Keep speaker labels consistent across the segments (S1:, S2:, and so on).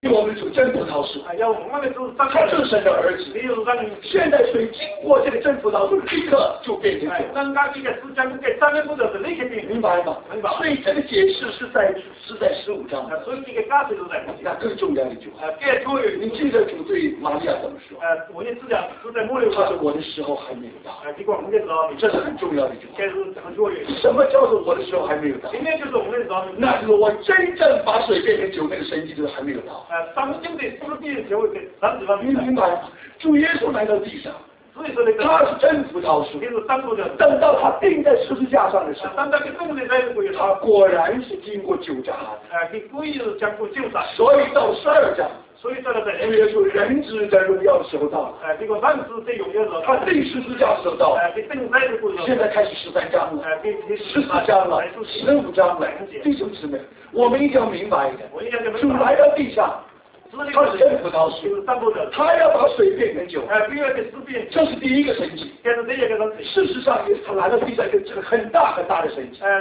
S1: 我们主真葡萄树，
S2: 要我们的主张
S1: 他就是神的儿子。现在水经过这个真葡萄树，立刻就变成酒。
S2: 刚刚这个是讲给三个步骤是那个变，
S1: 明白吗？
S2: 明白。
S1: 所以这个解释是在15章。
S2: 所以这个解释都在。
S1: 那更重要的一句话，
S2: 更重要的，
S1: 你记得主对玛利亚怎么说？
S2: 我的思想是在末流。
S1: 他说我的时候还没有到。
S2: 结果我们的时候，
S1: 这是很重要的一句话。
S2: 这是很重要的。
S1: 什么叫做我的时候还没有到？
S2: 今天就是我们的时候，
S1: 那就是我真正把水变成酒那个神迹就是还没有到。
S2: 当今的思辨就会给30方面。
S1: 你明白吗？主耶稣来到地上。
S2: 所以说那个
S1: 他是真葡萄树，
S2: 就是当初的。
S1: 等到他钉在十字架上的时候，
S2: 当他跟动的在这个，
S1: 他果然是经过酒榨的。
S2: 给故意是经过酒榨。
S1: 所以到12章，
S2: 所以到了
S1: 主耶稣人子的荣耀的时候到了。
S2: 这个万事在荣耀的时候，
S1: 他钉十字架的时候到了。
S2: 给钉在这个。
S1: 现在开始13章了，14章了，15章了。弟兄姊妹，我们一定要明白一点，主来到地上。他是真葡萄树，他要把水变成酒，这是第一个神迹。事实上也是他来到地上一个很大很大的神迹。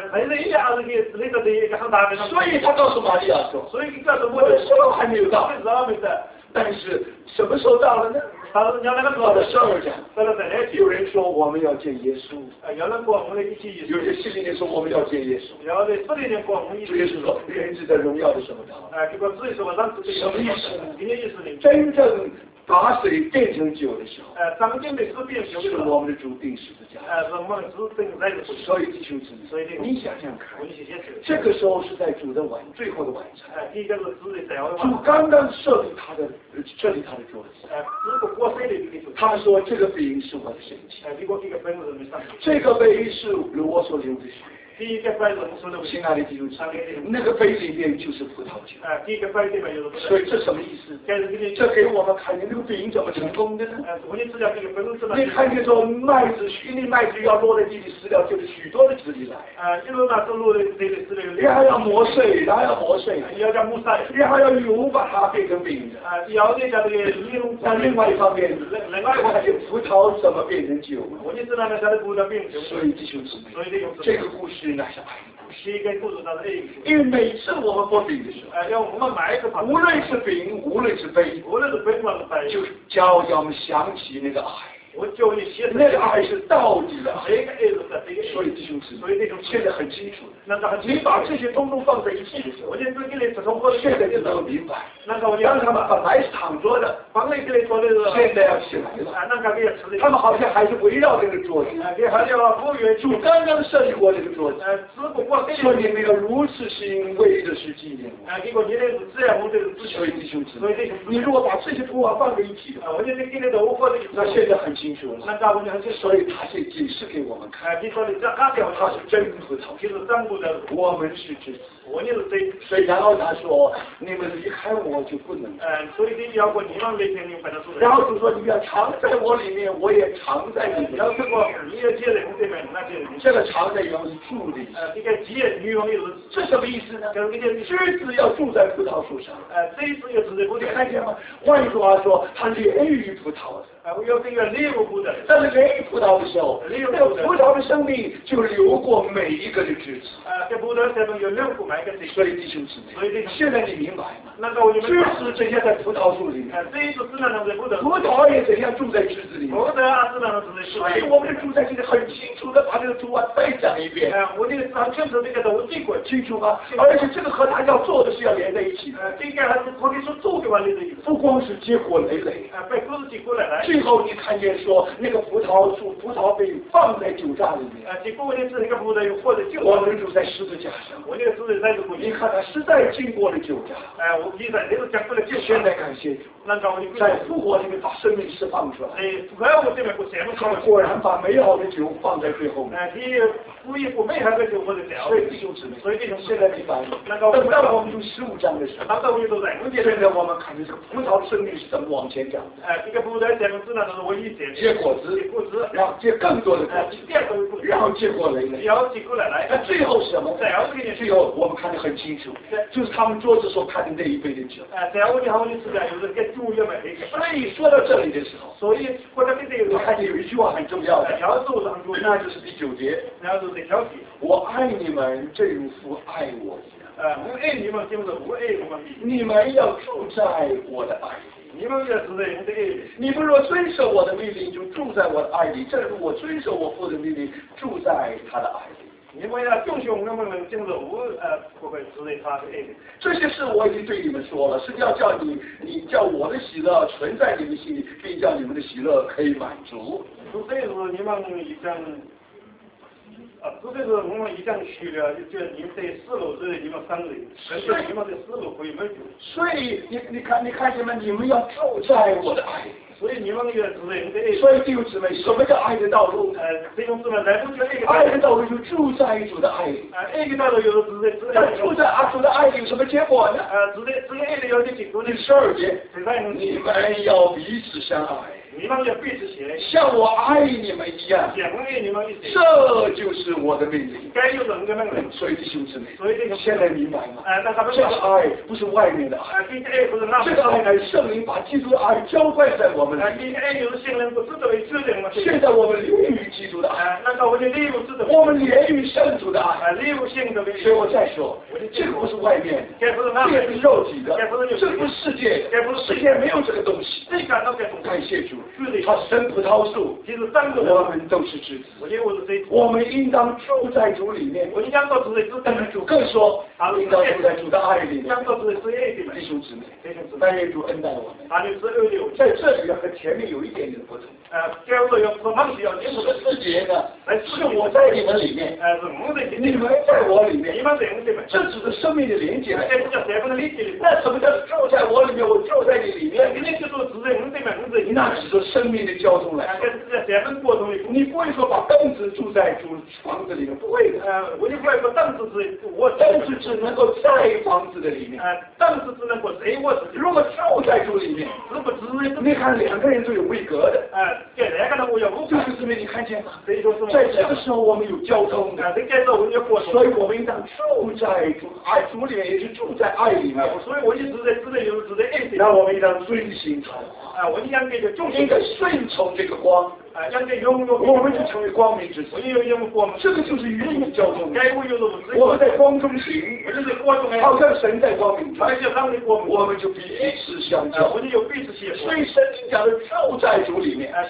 S1: 所以他告诉玛利亚说，我的时候还没有到，但是什么时候到了呢？到了12章，有人说我们要见耶稣，有些希利年说我们要见耶稣，主耶稣说人子的荣耀的时候到了。什么意思？真正把水变成酒的时候，是我们的主定十字架。所以弟兄姊妹，你想想看，这个时候是在主的最后的晚餐，主刚刚设立他的桌子。他说这个饼是我的身体，这个杯是我所流的血。亲爱的弟兄姊妹，那个杯里面就是葡萄酒。所以这什么意思？这给我们看见这个饼怎么成功的呢？你看见说虚粒麦子要落在地里死掉，就是许多的子粒来。然后要磨碎，然后要油把它变成饼的。那另外一方面，看见葡萄怎么变成酒。所以弟兄姊妹，这个故事那是爱的故事。因为每次我们剥饼的时候，无论是饼，无论是杯，就叫我们想起那个爱。那个爱是到底的爱。所以弟兄姊妹，现在很清楚，你把这些通通放在一起的时候，现在就能够明白，当他们本来是躺着的，现在要起来了，他们好像还是围绕这个桌子。主刚刚设立过这个桌子，说你们要如此行，为的是纪念我。所以弟兄姊妹，你如果把这些图画放在一起的话，那现在很清楚了。所以他是解释给我们看，他是真葡萄，我们是枝子。所以然后他说，你们离开我就不能。然后就说你们要藏在我里面，我也藏在你们。这个藏在原文是住的意思。这什么意思呢？枝子要住在葡萄树上。你看见吗？换句话说，它连于葡萄的。但是连于葡萄的时候，这个葡萄的生命就流过每一个的枝子。所以弟兄姊妹，现在你明白吗？枝子怎样在葡萄树里面，葡萄也怎样住在枝子里面。所以我们的主在这里很清楚的把这个图案再讲一遍。清楚吗？而且这个和他要做的是要连在一起的。不光是结果累累，最后你看见说那个葡萄树葡萄被放在酒榨里面，我们主在十字架上，你看他实在经过了酒榨。现在感谢主，在复活里面把生命释放出来，他果然把美好的酒放在最后面。所以弟兄姊妹，现在明白了。等到我们读15章的时候，现在我们看见这个葡萄生命是怎么往前讲的。结果子，然后结更多的果子，然后结果累累。那最后是什么？最后我们看得很清楚，就是他们桌子所看的那一杯的酒。所以说到这里的时候，我看见有一句话很重要的，那就是第9节。我爱你们，正如父爱我一样。
S2: 我爱你们就是我爱我们。
S1: 你们要住在我的爱里。
S2: 你们也是在我的爱里。
S1: 你们若遵守我的命令，就住在我的爱里，正如我遵守我父的命令，住在他的爱里。
S2: 你们要遵守我们的就是我会不会住在他的爱里？
S1: 这些事我已经对你们说了，是要叫你叫我的喜乐存在你们心里，并叫你们的喜乐可以满足。
S2: 这是你们已经这是我们已经许了，就你们在4楼是你们3人，所以你们在4楼可以满足。
S1: 所以你看见吗？你们要住在我的爱里。
S2: 所以你们也是在我的爱里。
S1: 所以弟兄姊妹，什么叫爱的道路？
S2: 弟兄姊妹，来不及
S1: 爱的道路就住在主的爱里。
S2: 爱的道路有的是在
S1: 但住在主的爱里有什么结果呢？
S2: 这个爱里有的结果呢
S1: ？12节，
S2: 你
S1: 们要彼此相爱。
S2: 你们要彼此相爱，
S1: 像我爱你们一样，
S2: 像我爱你们一样。
S1: 这就是我的命令。
S2: 该有人的命令。
S1: 所以弟兄姊妹，
S2: 所以这个
S1: 现在明白吗？
S2: 那他们
S1: 这个爱不是外面的爱，
S2: 这个爱不是那
S1: 这个爱乃圣灵把基督的爱浇灌在我们里面。
S2: 这个爱就是圣灵不知道为知人嘛。
S1: 现在我们连于基督的爱，
S2: 那个我的礼物知道。
S1: 我们连于圣主的爱。
S2: 礼物性的。
S1: 所以我再说，这个不是外面的，这不是肉体的，这不是世界的，世界没有这个东西。感谢主，他生葡萄树，我们都是枝子。我们应当住在主里面。但是主更说，应当住在主的爱里面。弟兄姊妹，但愿主恩待我们。在这里和前面有一点点不同。14节呢，是我在你们里面，你们在我里面，这指的生命的连接。那什么叫住在我里面，我住在你里面？那指的生命的交通来说。你不会说把凳子住在主房子里面，不会的。凳子只能够在房子的里面。如果住在主里面，你看2个人都有位格的。就是这边你看见吗？在这个时候我们有交通的，所以我们应当住在主里面，也是住在爱里面。那我们应当遵行他的话，应该顺从这个光。我们就成为光明之子。这个就是与你交通。我们在光中行，好像神在光明中，我们就彼此相交。所以圣经讲的住在主里面，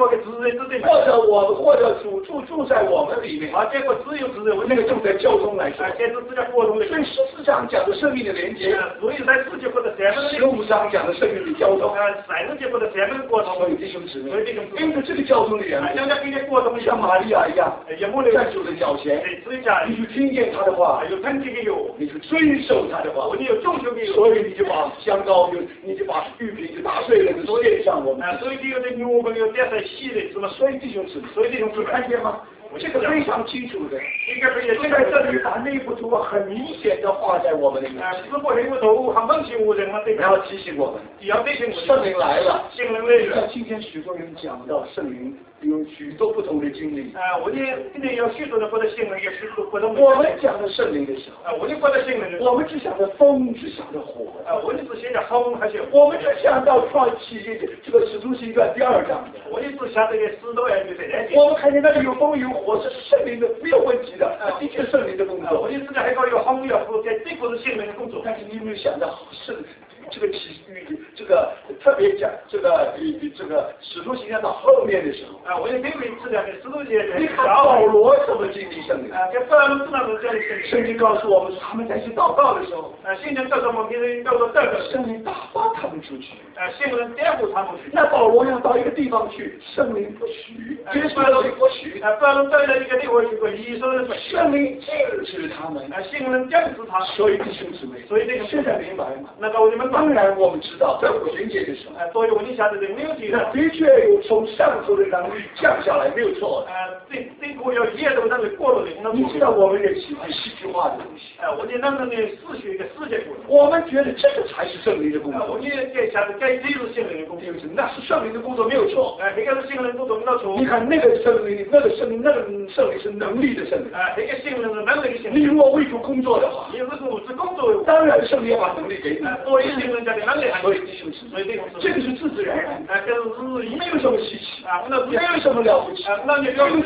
S1: 或者主住在我们里面，那个就在交通来说。所以14章讲的生命的连接，15章讲的生命的交通。所以弟兄姊妹，因着这个交通的人，像玛利亚一样，在主的脚前，你去听见他的话，你去遵守他的话，所以你就把香膏，你就把玉瓶就打碎了，就献上我们。所以弟兄姊妹，看见吗？这个非常清楚的，就在这里把那幅图很明显的画在我们的面前。然后提醒我们，圣灵来了。像今天许多人讲到圣灵有许多不同的经历。我们讲的圣灵的时候，我们只想着风，只想着火。我们只想到创启这个使徒行传第2章。我们看见那里有风有火，这是圣灵的，没有问题的，的确圣灵的工作。但是你有没有想到这个特别讲这个使徒行传到后面的时候，你看保罗怎么经历圣灵？圣经告诉我们，他们在去祷告的时候，圣灵打发他们出去。那保罗要到一个地方去，圣灵不许，耶稣要不许，圣灵禁止他们。所以弟兄姊妹，现在明白吗？当然我们知道，在五旬节的时候，那的确有从上头的能力降下来，没有错。你知道我们也喜欢戏剧化的东西。我们觉得这个才是圣灵的工作。那是圣灵的工作，没有错。你看那个圣灵是能力的圣灵。你如果为主工作的话，当然圣灵把能力给你。所以弟兄姊妹，这个是自然而然，没有什么稀奇，没有什么了不起。基督徒要用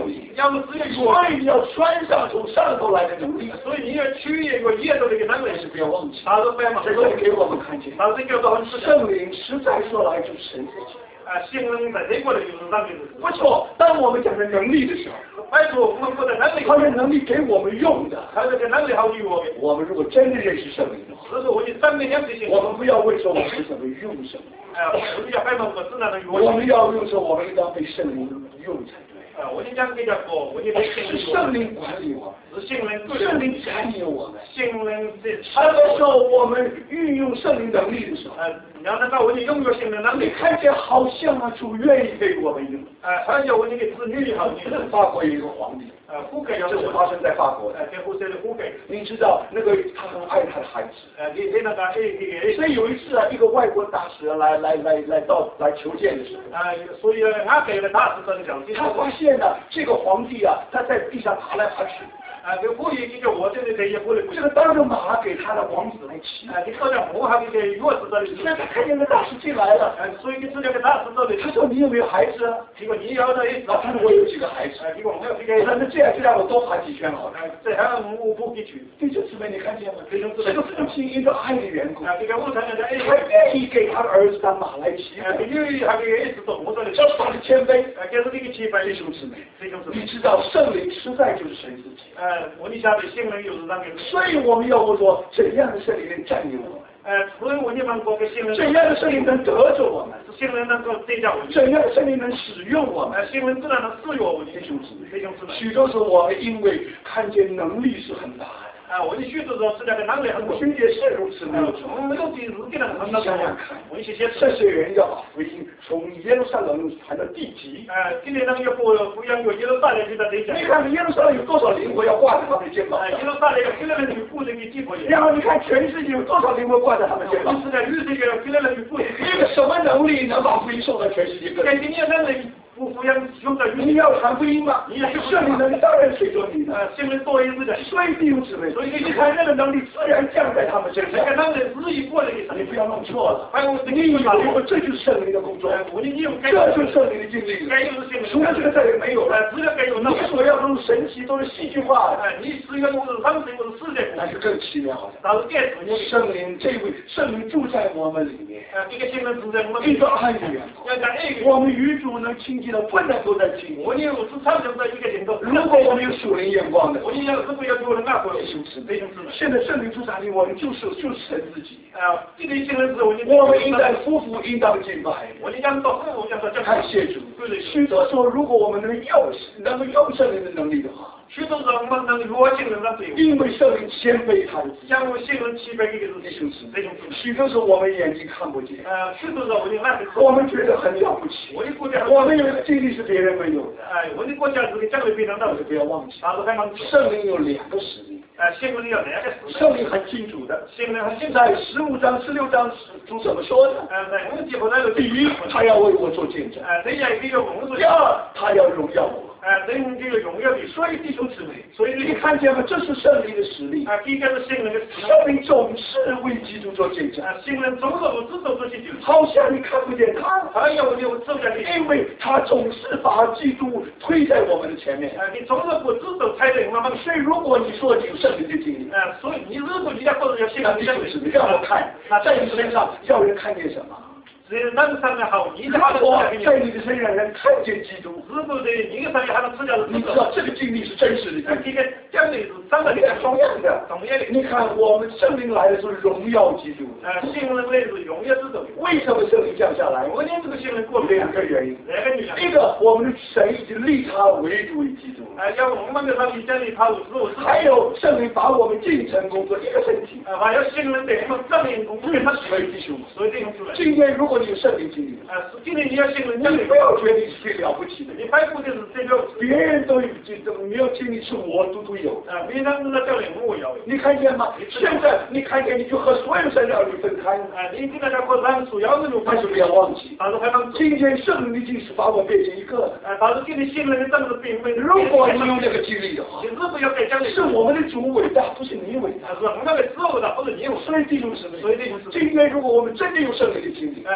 S1: 圣灵，
S2: 要么只有一个，
S1: 所以你要穿上从上头来的能力，
S2: 所以你要取一个耶稣的一个能力，
S1: 但是不要忘记，
S2: 他是非常
S1: 这里给我们看见，
S2: 他是叫做
S1: 圣灵实在说来就是神自己。
S2: 性能在这个的就是上面
S1: 不错，当我们讲的能力的时候，
S2: 拜托我们不的能力，
S1: 他的能力给我们用的，
S2: 他这个能力好与我们。
S1: 我们如果真的认识圣灵的话，
S2: 这是我的生命要执行。
S1: 我们不要问说我们怎么用圣灵，
S2: 我们要害怕我自然的
S1: 我们要用说我们应当被圣灵用才对。
S2: 我就讲给他说，我就被
S1: 圣灵管理我们，
S2: 是圣灵
S1: 占有我们。
S2: 圣灵是。
S1: 还有时候我们运用圣灵能力的时候，
S2: 你要能够我就拥有圣灵能力，
S1: 看见好像啊主愿意给我们用。
S2: 还有我那个子女好，
S1: 法国有一个皇帝，
S2: 胡盖，
S1: 这是发生在法国的。
S2: 跟胡塞的胡盖，
S1: 你知道那个他很爱他的孩子。
S2: 你那个
S1: 所以有一次啊，一个外国大使来求见的时候，
S2: 所以俺给了大使这个
S1: 他发现呢，这个皇帝啊，他在地上爬来爬去。
S2: 这故意给我这里也不能，
S1: 这个当着马给他的王子来骑。
S2: 你好像我还给个钥匙这里，
S1: 现在他看见那大使进来了，
S2: 所以你只要个大使这里。
S1: 他说你有没有孩子啊？
S2: 结果你要的意思，
S1: 他说我有几个孩子。
S2: 结果我有几个，
S1: 那这样就让我多爬几圈好了。
S2: 这样我不给去。
S1: 弟兄姊妹，你看见吗？这个父亲因着爱的缘故，
S2: 这个我承认的，
S1: 他愿意给他的儿子当马来骑。
S2: 因为他给儿子懂我这里，
S1: 这是他的谦卑。
S2: 这是这个谦卑。
S1: 弟兄姊妹，你知道圣灵实在就是神自己。
S2: 我你晓得圣灵就是那个。
S1: 所以我们要问说，怎样的圣灵能占有我们？
S2: 所以我你们说个圣灵，
S1: 怎样的圣灵能得着我们？
S2: 圣灵能够得着我们。
S1: 怎样的圣灵能使用我们？
S2: 圣灵自然能使用我们。
S1: 弟兄姊妹，许多时候我们因为看见能力是很大的。
S2: 我的许多时候是那个能力很大。
S1: 我也是如此，没有错。
S2: 没有自己的很
S1: 大。想想看，这些人要把福音从耶路撒冷传到地极。
S2: 今天那个福音有耶路撒冷就在这讲。
S1: 你看耶路撒冷有多少灵魂要挂在他们肩膀上？
S2: 耶路撒冷有几个人去负责你几个人？
S1: 然后你看全世界有多少灵魂挂在他们肩膀？
S2: 是的，全世界有几个人去负责？
S1: 一个什么能力能把福音送到全世界各地？
S2: 你能力。福音用在
S1: 你要传福音吗？圣灵能力当然随着你的，
S2: 圣灵多一次的，
S1: 所以弟兄姊妹，所以你看这个能力自然降在他们身上。
S2: 这个能力自己过来的，
S1: 你不要弄错了。
S2: 你
S1: 以为这就是圣灵的工作，这就是圣灵的经历。除了这个再也没有了。你所要都是神奇，都是戏剧化的。
S2: 你是一个日常生活的世界，
S1: 那是更奇妙的。
S2: 那是电视。
S1: 圣灵这位圣灵住在我们里面。
S2: 这个圣灵住在我们
S1: 里面。一个爱的缘故，我们与主能亲近的不能够在亲近。
S2: 我有是常常在一个领导。
S1: 如果我们有属灵眼光的，
S2: 我有是不要给我的爱国
S1: 弟兄姊妹。现在圣灵住在里，我们就是神自己。
S2: 这个圣灵是
S1: 我们应当夫妇应当敬拜。
S2: 我讲到夫妇讲到
S1: 感谢主。许多时候，如果我们能用圣灵的能力的话。
S2: 许多人们能弱性人让对，
S1: 因为圣灵谦卑他的自己，
S2: 因为圣灵谦卑给的是
S1: 弟兄姊妹。许多时候我们眼睛看不见，
S2: 许多时候
S1: 我们觉得很了不起。
S2: 我的国家，
S1: 我们有一个经历是别人没有的。
S2: 我的国家是将来非常大，
S1: 不要忘记。圣灵有2个使命。
S2: 圣灵有2个使命。
S1: 圣灵很清楚的。
S2: 圣灵很清楚。
S1: 在15章、16章主怎么说的？第一，他要为我做见证。第二，他要荣耀我。
S2: 人这个荣耀的，
S1: 所以弟兄姊妹，所以你看见吗？这是圣灵的实力。
S2: 第一个是圣灵的实力。
S1: 圣灵总是为基督做见证。
S2: 圣灵总是我知道这些见证。
S1: 好像你看不见他，
S2: 还有我走在里，
S1: 因为他总是把基督推在我们的前面。
S2: 你总是不知道踩在我们。
S1: 所以如果你说你有圣灵的经历，
S2: 所以你如果你要或者要信仰
S1: 弟兄姊妹，让我看，在你身上要人看见什么？
S2: 能上面好，你
S1: 在你的身上人看见基督，
S2: 是不是？你个上面还能吃掉的？
S1: 你知道这个经历是真实的。
S2: 这个讲的是真的，
S1: 同样的。你看我们圣灵来的时候荣耀基督，
S2: 圣灵来是荣耀之主。
S1: 为什么圣灵降下来？
S2: 我念这个圣灵过
S1: 2个原因。一个，我们的神已经立他为主为基督。
S2: 要我们的他已经立他为主。
S1: 还有圣灵把我们进城工作一个身体。
S2: 还有圣灵对我们证明工作，他
S1: 所以弟兄，
S2: 所以弟兄姊妹，
S1: 今天如果你有圣灵经历，
S2: 今天你要信了，
S1: 你不要觉得你是最了不起的，
S2: 你摆布的是这个，
S1: 别人都有这种没有经历，是我都有。
S2: 别人那叫领悟有。
S1: 你看见吗？现在你看见你就和所有神料理分开。
S2: 你跟大家说咱主要的就
S1: 但是不要忘记，今天圣灵的经是把我变成一个。
S2: 但是今天信了的正是并非。
S1: 如果你有这个经历的话，
S2: 你是不要给讲的。
S1: 是我们的主伟大，不是你伟大。
S2: 是我们的主伟大，不是你伟大。
S1: 所以弟兄姊妹，今天如果我们真的有圣灵的经历，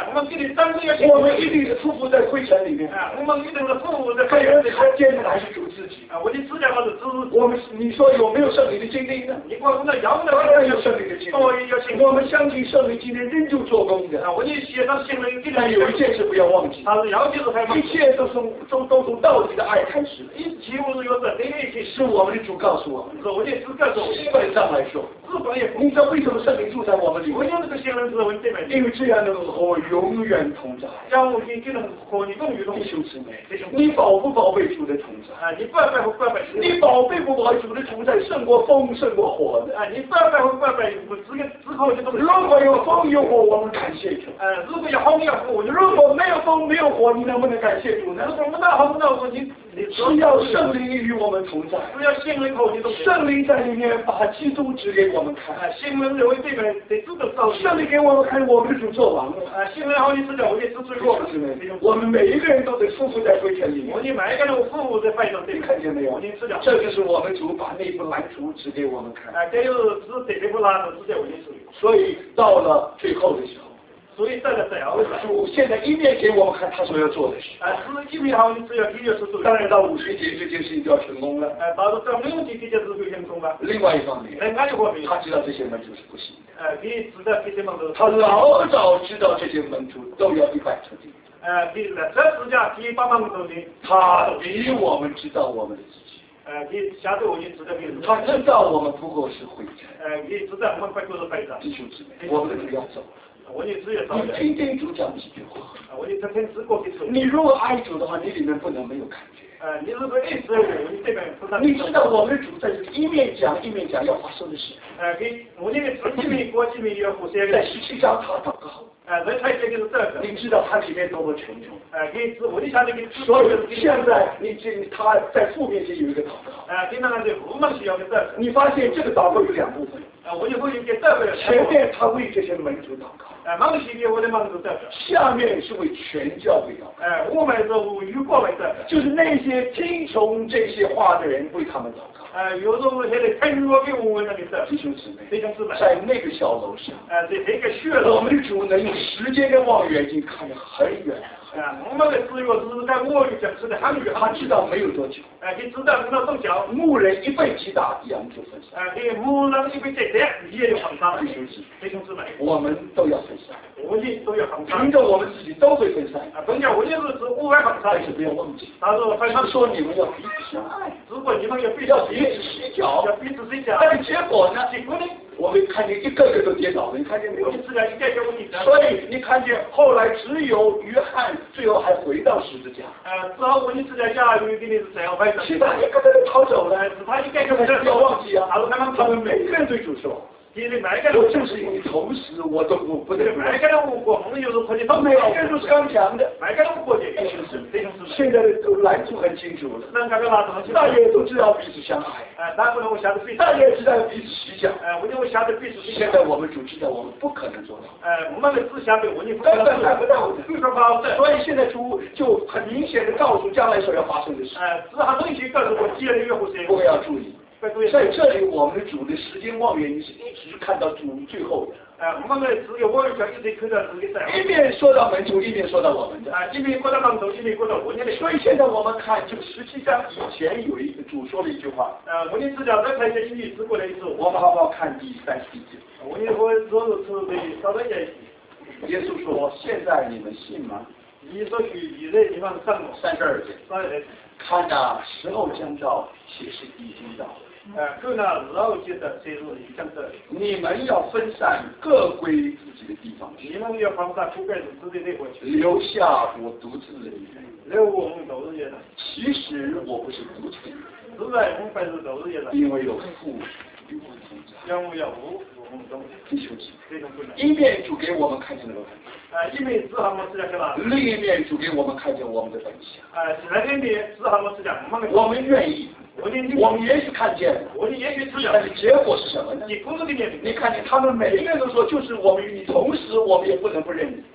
S2: 我们给你当这个，
S1: 我们一定是匍匐在灰尘里面。
S2: 我们一定是匍匐在
S1: 被人看见的还是主自己。
S2: 我的指甲还是指。
S1: 我们，你说有没有圣灵的经历呢？
S2: 你光那要不
S1: 当然有圣灵的经历。
S2: 有经历。
S1: 我们相信圣灵今天仍旧做工的。
S2: 我就写上信了，
S1: 但有一件事不要忘记，
S2: 他是要求才
S1: 一切都从到底的爱开始。
S2: 一切我是有真的一切。
S1: 是我们的主告诉我们。
S2: 我的主告诉我。
S1: 基本上来说，你知道为什么圣灵住在我们里面？
S2: 我有那个信任是我这边。
S1: 因为这样的和永远同在。
S2: 让我给能和你共与同。
S1: 弟兄姊妹，你宝不宝贝主的同在？
S2: 你拜不拜？
S1: 你宝贝不宝贝主的同在胜过风胜过火的？
S2: 你拜不拜？我之后就都。
S1: 如果有风有火，我们感谢主。
S2: 如果有风有火，
S1: 如果没有风没有火，你能不能感谢主呢？
S2: 如果没有风没有火，你
S1: 只要圣灵与我们同在，
S2: 只要信灵后你都。
S1: 圣灵在里面把基督指给我们看。
S2: 信灵认为这边得知道道理。
S1: 圣灵给我们看，我们的主做完了。
S2: 信灵后你知道我也是最弱的。
S1: 我们每一个人都得匍匐在灰尘里面。
S2: 我你每一个人匍匐在灰尘里面，
S1: 看见没有？这就是我们主把那部蓝图指给我们看。
S2: 这就是指这部蓝图指给我们看。
S1: 所以到了最后的时候，
S2: 所以在了最后的时候，
S1: 主现在一面给我们看他所要做的事。
S2: 是一面好，你只要第一是做。
S1: 当然到50节这件事情就要成功了。
S2: 到了50节这件事会成功了。
S1: 另外一方面，他知道这些门徒是不行的。
S2: 你知道这些门徒。
S1: 他老早知道这些门徒都要一败涂地。
S2: 你这世界第8门徒的，
S1: 他比我们知道我们的自己。
S2: 你下头你知道别人。
S1: 他知道我们不过是灰尘。
S2: 你知道我们不过是灰尘。
S1: 弟兄姊妹，我们的主要走。
S2: 我也只有
S1: 你听听主讲几句话。
S2: 我就天只过去说。你
S1: 如果爱主的话，你里面不能没有感觉。
S2: 你如果爱主，你这边不能。
S1: 你知道我们的主在一面讲要发生的事。
S2: 我那个一面过一面要互相。
S1: 在17章他祷告。
S2: 人才这个是这个。
S1: 你知道它里面多么沉重。
S2: 我就想那个。
S1: 所以现在他在父面前有一个祷告。
S2: 经常在父门需要的这个。
S1: 你发现这个祷告有2部分。
S2: 我就会有点这个。
S1: 前面他为这些门徒祷告。
S2: 门徒给我的门徒这个。
S1: 下面是为全教会祷告。
S2: 我们是为国为这个。
S1: 就是那些听从这些话的人为他们祷告。
S2: 有时候现在听我给我们那个
S1: 弟兄姊妹，在那个小楼上，
S2: 在这个学楼，
S1: 我们的主能用时间的望远镜看得很远。
S2: 我们的只有是在我讲是的很远，
S1: 他知道没有多久。
S2: 你知道多久？
S1: 牧人一被击打，羊就分散。
S2: 牧人一被击打，也就分散了。
S1: 弟兄姊妹，我们都要分散。
S2: 我们都要分散。
S1: 凭着我们自己都会分散。
S2: 分散，我就是我会分散。
S1: 但是不要忘记，他说你们要彼此相爱。
S2: 如果你们要彼此
S1: 洗脚，
S2: 要彼此洗脚。
S1: 但是结果呢？结果呢？我们看见一个个都跌倒了，你看见没有？所以你看见后来只有约翰最后还回到十字架。
S2: 之后我们是在家里给你是这样摆的。
S1: 其他一个个都逃走了，
S2: 他一个个
S1: 不要忘记啊！他们每个人对主说。我正是因为同时我都不得不。
S2: 每个人我们有时候可以
S1: 都每个人都是刚强的，
S2: 每个人过去。
S1: 现在都拦住很清楚了，大家也都知道彼此相爱。大家也知道彼此洗脚。现在我们主知道我们不可能做到。
S2: 我们的思想对我们
S1: 根本办不到的。所以现在主就很明显的告诉将来所要发生的事。
S2: 只好东西告诉我接了约会谁。
S1: 各位要注意。在这里，我们的主的时间望远镜是一直看到主最后的。
S2: 我们的只有望远镜一直看到自己在。
S1: 一面说到门徒，一面说到我们的。
S2: 一面说到门徒，一面说到我们的。
S1: 所以现在我们看，就17章以前有一个主说了一句话。
S2: 我的指教在台前一直过来一次。
S1: 我们好不好看第31节？
S2: 我也会说是对稍微解释。
S1: 耶稣说：“现在你们信吗？”
S2: 你说去以这地方上过。
S1: 32节。看哪，时候将到，其实已经到了。
S2: 看那日后觉得谁是已经到。
S1: 你们要分散，各归自己的地方去。
S2: 你们要分散，各归自己的地方去。
S1: 留下我独自的一人。
S2: 留我们独自一人。
S1: 其实我不是独自一人。
S2: 实在我们不是独自一人。
S1: 因为有父与我同在。
S2: 因为有父我们同在。
S1: 弟兄姊妹，一面主给我们看见了
S2: 一面只好我们指教
S1: 另一面主给我们看见我们的本相。
S2: 另一面只好我们指教
S1: 我们愿意。我们也许看见了，但是结果是什么呢？你看见他们每一个人都说，就是我们与你同时，我们也不能不认你。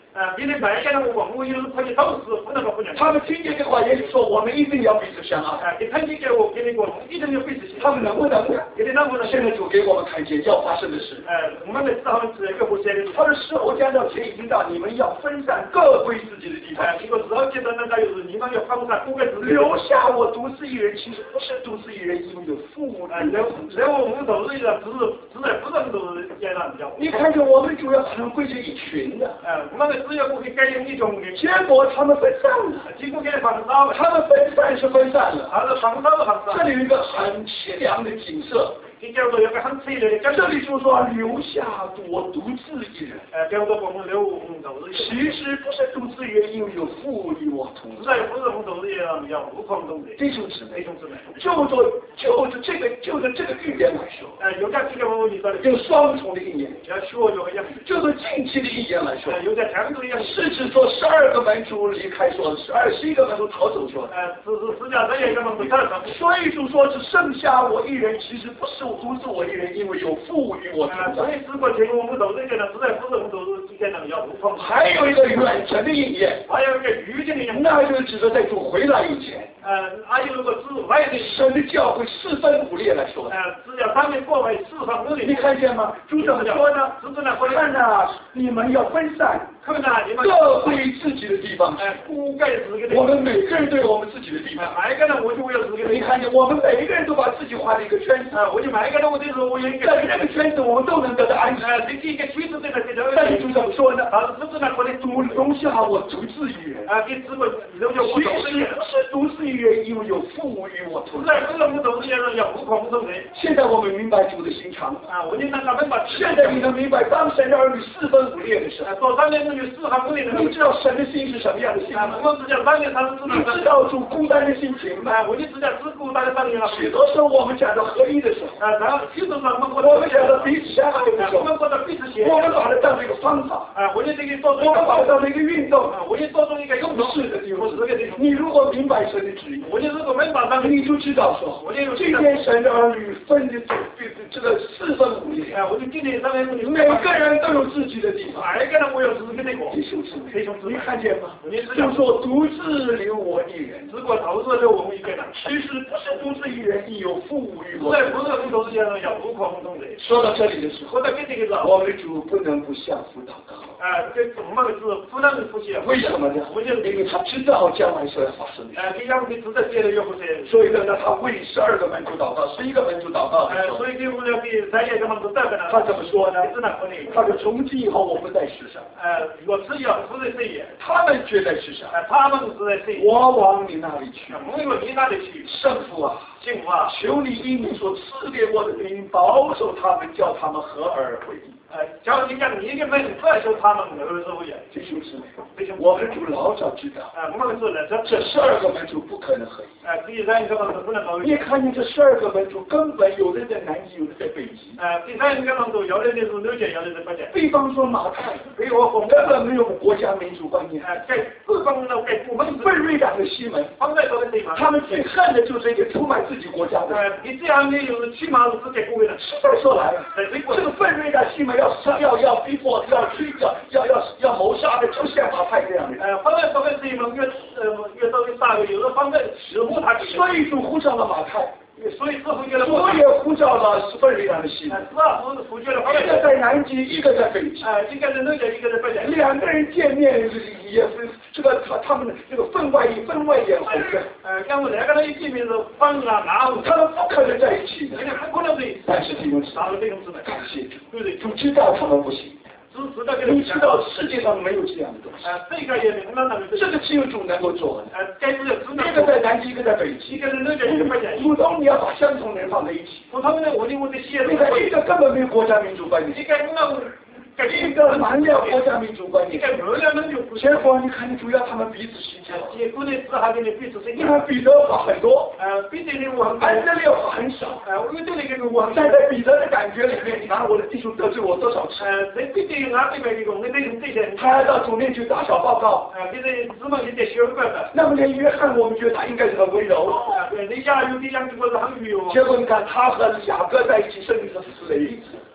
S2: 别人白天我网络有朋友都是不能够不能。
S1: 他们听见这话，也就是说我们一定要彼此相爱。
S2: 你看你给我给你讲，一定要彼此相爱。
S1: 他们能不能？
S2: 给你能不能？
S1: 现在主给我们看见要发生的事。
S2: 我们的时候是一个不写的。
S1: 他的时候将到天已经到，你们要分散各归自己的地方。
S2: 这个时候阶段那个就是你们要分散各归自己。
S1: 留下我独自一人，其实不是独自一人，因为有父母。
S2: 留我们都是一个只在不能都是简单比较。
S1: 你看着我们主要常归成一群的。
S2: 我们的只要不给改变一种的。
S1: 结果他们分散了。
S2: 结果给他分散了。
S1: 他们分散是分散了。
S2: 他是分散了分散。
S1: 这里有一个很凄凉的景色。
S2: 你叫做有个很凄凉的。
S1: 这里就说留下我独自一人。
S2: 叫做我们留我们都是。
S1: 其实不是独自一人，因为有父与我同在。
S2: 不是我们都是要无空同在。
S1: 弟兄姊妹，
S2: 就
S1: 这个预言来说，
S2: 有点这个问题
S1: 有双重的应验。
S2: 要说有个样。
S1: 就是近期的预言来说，
S2: 有点强度一样。
S1: 是指说12个门徒离开说，21个门徒逃走说。
S2: 是讲这一个门徒逃走。
S1: 所以就说只剩下我一人，其实不是独自我一人，因为有父与我同在。
S2: 所以如果结果我们都是一个人，实在不是我们都是一个人要无空。
S1: 还有一个远程的应验，
S2: 还有一个预见的应验，
S1: 那就是指着在主回来以前。
S2: 还有一个指外的
S1: 神的教会4分5裂来说。
S2: 只要他们过为4分5裂。
S1: 你看见吗？主怎么说呢？看呐，你们要分散，各归自己的地方。我们每个人都有我们自己的地方。
S2: 每个人我就有自己的。
S1: 你看见我们每一个人都把自己画了一个圈子。
S2: 我就每个人我就是我有一个。
S1: 在那个圈子我们都能得到安息。
S2: 这一个圈子对的对的。
S1: 但是主怎么说呢？
S2: 主
S1: 容下我独自一人。
S2: 给指过留下我独自一人。
S1: 不是独自一人，因为有父与我同在。
S2: 不是我们独自一人，要无空同在。
S1: 现在我们明白主的心肠。
S2: 我就让他们把。
S1: 现在你能明白，当神的儿女4分5裂的时候，
S2: 多3年有4分5裂的时候，
S1: 你知道神的心是什么样的心吗？
S2: 我们只讲3年他是知道。
S1: 你知道主孤单的心情吗？
S2: 我就只讲只孤单的3年了。
S1: 许多时候我们讲到合一的时候，
S2: 然后许多时候
S1: 我们讲到彼此相爱的时候，
S2: 我们觉得彼此相爱，
S1: 我们把它当成一个方法。
S2: 我就这个做，
S1: 我们把它当成一个运动。
S2: 我就做成一个运动。
S1: 是的，你如果明白神的旨意，
S2: 我就如果明白上，
S1: 你就知道说，今天神的儿女分的这个4分5裂。
S2: 我就今天3年
S1: 每个人都有自己的地方。
S2: 每个人我有自己的地方。
S1: 弟兄姊妹，你看见吗？就说独自留我一人。
S2: 如果投资留我们一个人，
S1: 其实不是独自一人，有父与我。
S2: 对，不是我们都是要无空同在。
S1: 说到这里的时候，我们的主不能不向父祷告。
S2: 这我们是不能不向。
S1: 为什么呢？因为他知道将来所要发生的。
S2: 这样的值得写的又不是。
S1: 所以呢，他为12个门徒祷告，11个门徒祷告。
S2: 所以给我们给3个门徒祷告呢。
S1: 他怎么说呢？他说从今以后我不在世上。
S2: 我只要不在世上。
S1: 他们却在世上。
S2: 他们是在世上。
S1: 我往你那里去。
S2: 我往你那里去。
S1: 圣父啊，
S2: 圣父啊，
S1: 求你因你所赐给我的灵，保守他们，叫他们合而为一。
S2: 叫你讲你的门不要求他们合而为一。
S1: 弟兄姊妹，我们主老早知道。
S2: 我们说了，这
S1: 12个门徒不可能合一。
S2: 第3个门徒不能合一。
S1: 你看见这12个门徒根本有的在南极，有的在北极。
S2: 第3个门徒有的是纽约，有的是北京。
S1: 比方说马太，根本没有国家民族观念。
S2: 各方呢，
S1: 奋锐党的西门，他们最恨的就是一个出卖自己国家的。
S2: 你这样的有起码是给国的。
S1: 实在说来了，这个奋锐的西门要逼迫，要谋杀的，就像马太这样的。
S2: 后来这个西门越到越大，有的方面使呼他。
S1: 所以就呼召了马太。
S2: 所以似乎觉得
S1: 我也呼召了奋锐党的西门。
S2: 我觉得
S1: 一个在南极，一个在北极。
S2: 一个在纽约，一个在北京。
S1: 2个人见面也是这个他们的这个分外眼红的。
S2: 跟我2个人一见面是分啊拿，
S1: 他们不可能在一起的。
S2: 不能对。
S1: 但是弟兄姊妹，感谢主，主知道他们不行。你知道世界上没有这样的东西。
S2: 这个也没那
S1: 这个只有主能够做的。
S2: 一
S1: 个在南极，一个在北极。
S2: 一个在纽约，一个在北京。
S1: 普通你要把相同的人放在一起。
S2: 普通的我的写的。
S1: 你看一个根本没有国家民族观念。一个蛮了国家民族观念。结果你看，主要他们彼此相交。
S2: 结果呢，是还跟你彼此相交。
S1: 你看彼得话很多，
S2: 彼得的话
S1: 安德烈话很少。
S2: 我对那个我
S1: 在彼得的感觉里面，你看我的弟兄得罪我多少次？
S2: 在彼得那里面那种这些，
S1: 他要到主面去打小报告。
S2: 彼得怎么有点羞愧的？
S1: 那么连约翰，我们觉得他应该是很温柔。
S2: 那亚有的样子是很温柔。
S1: 结果你看他和雅各在一起，甚至是雷子。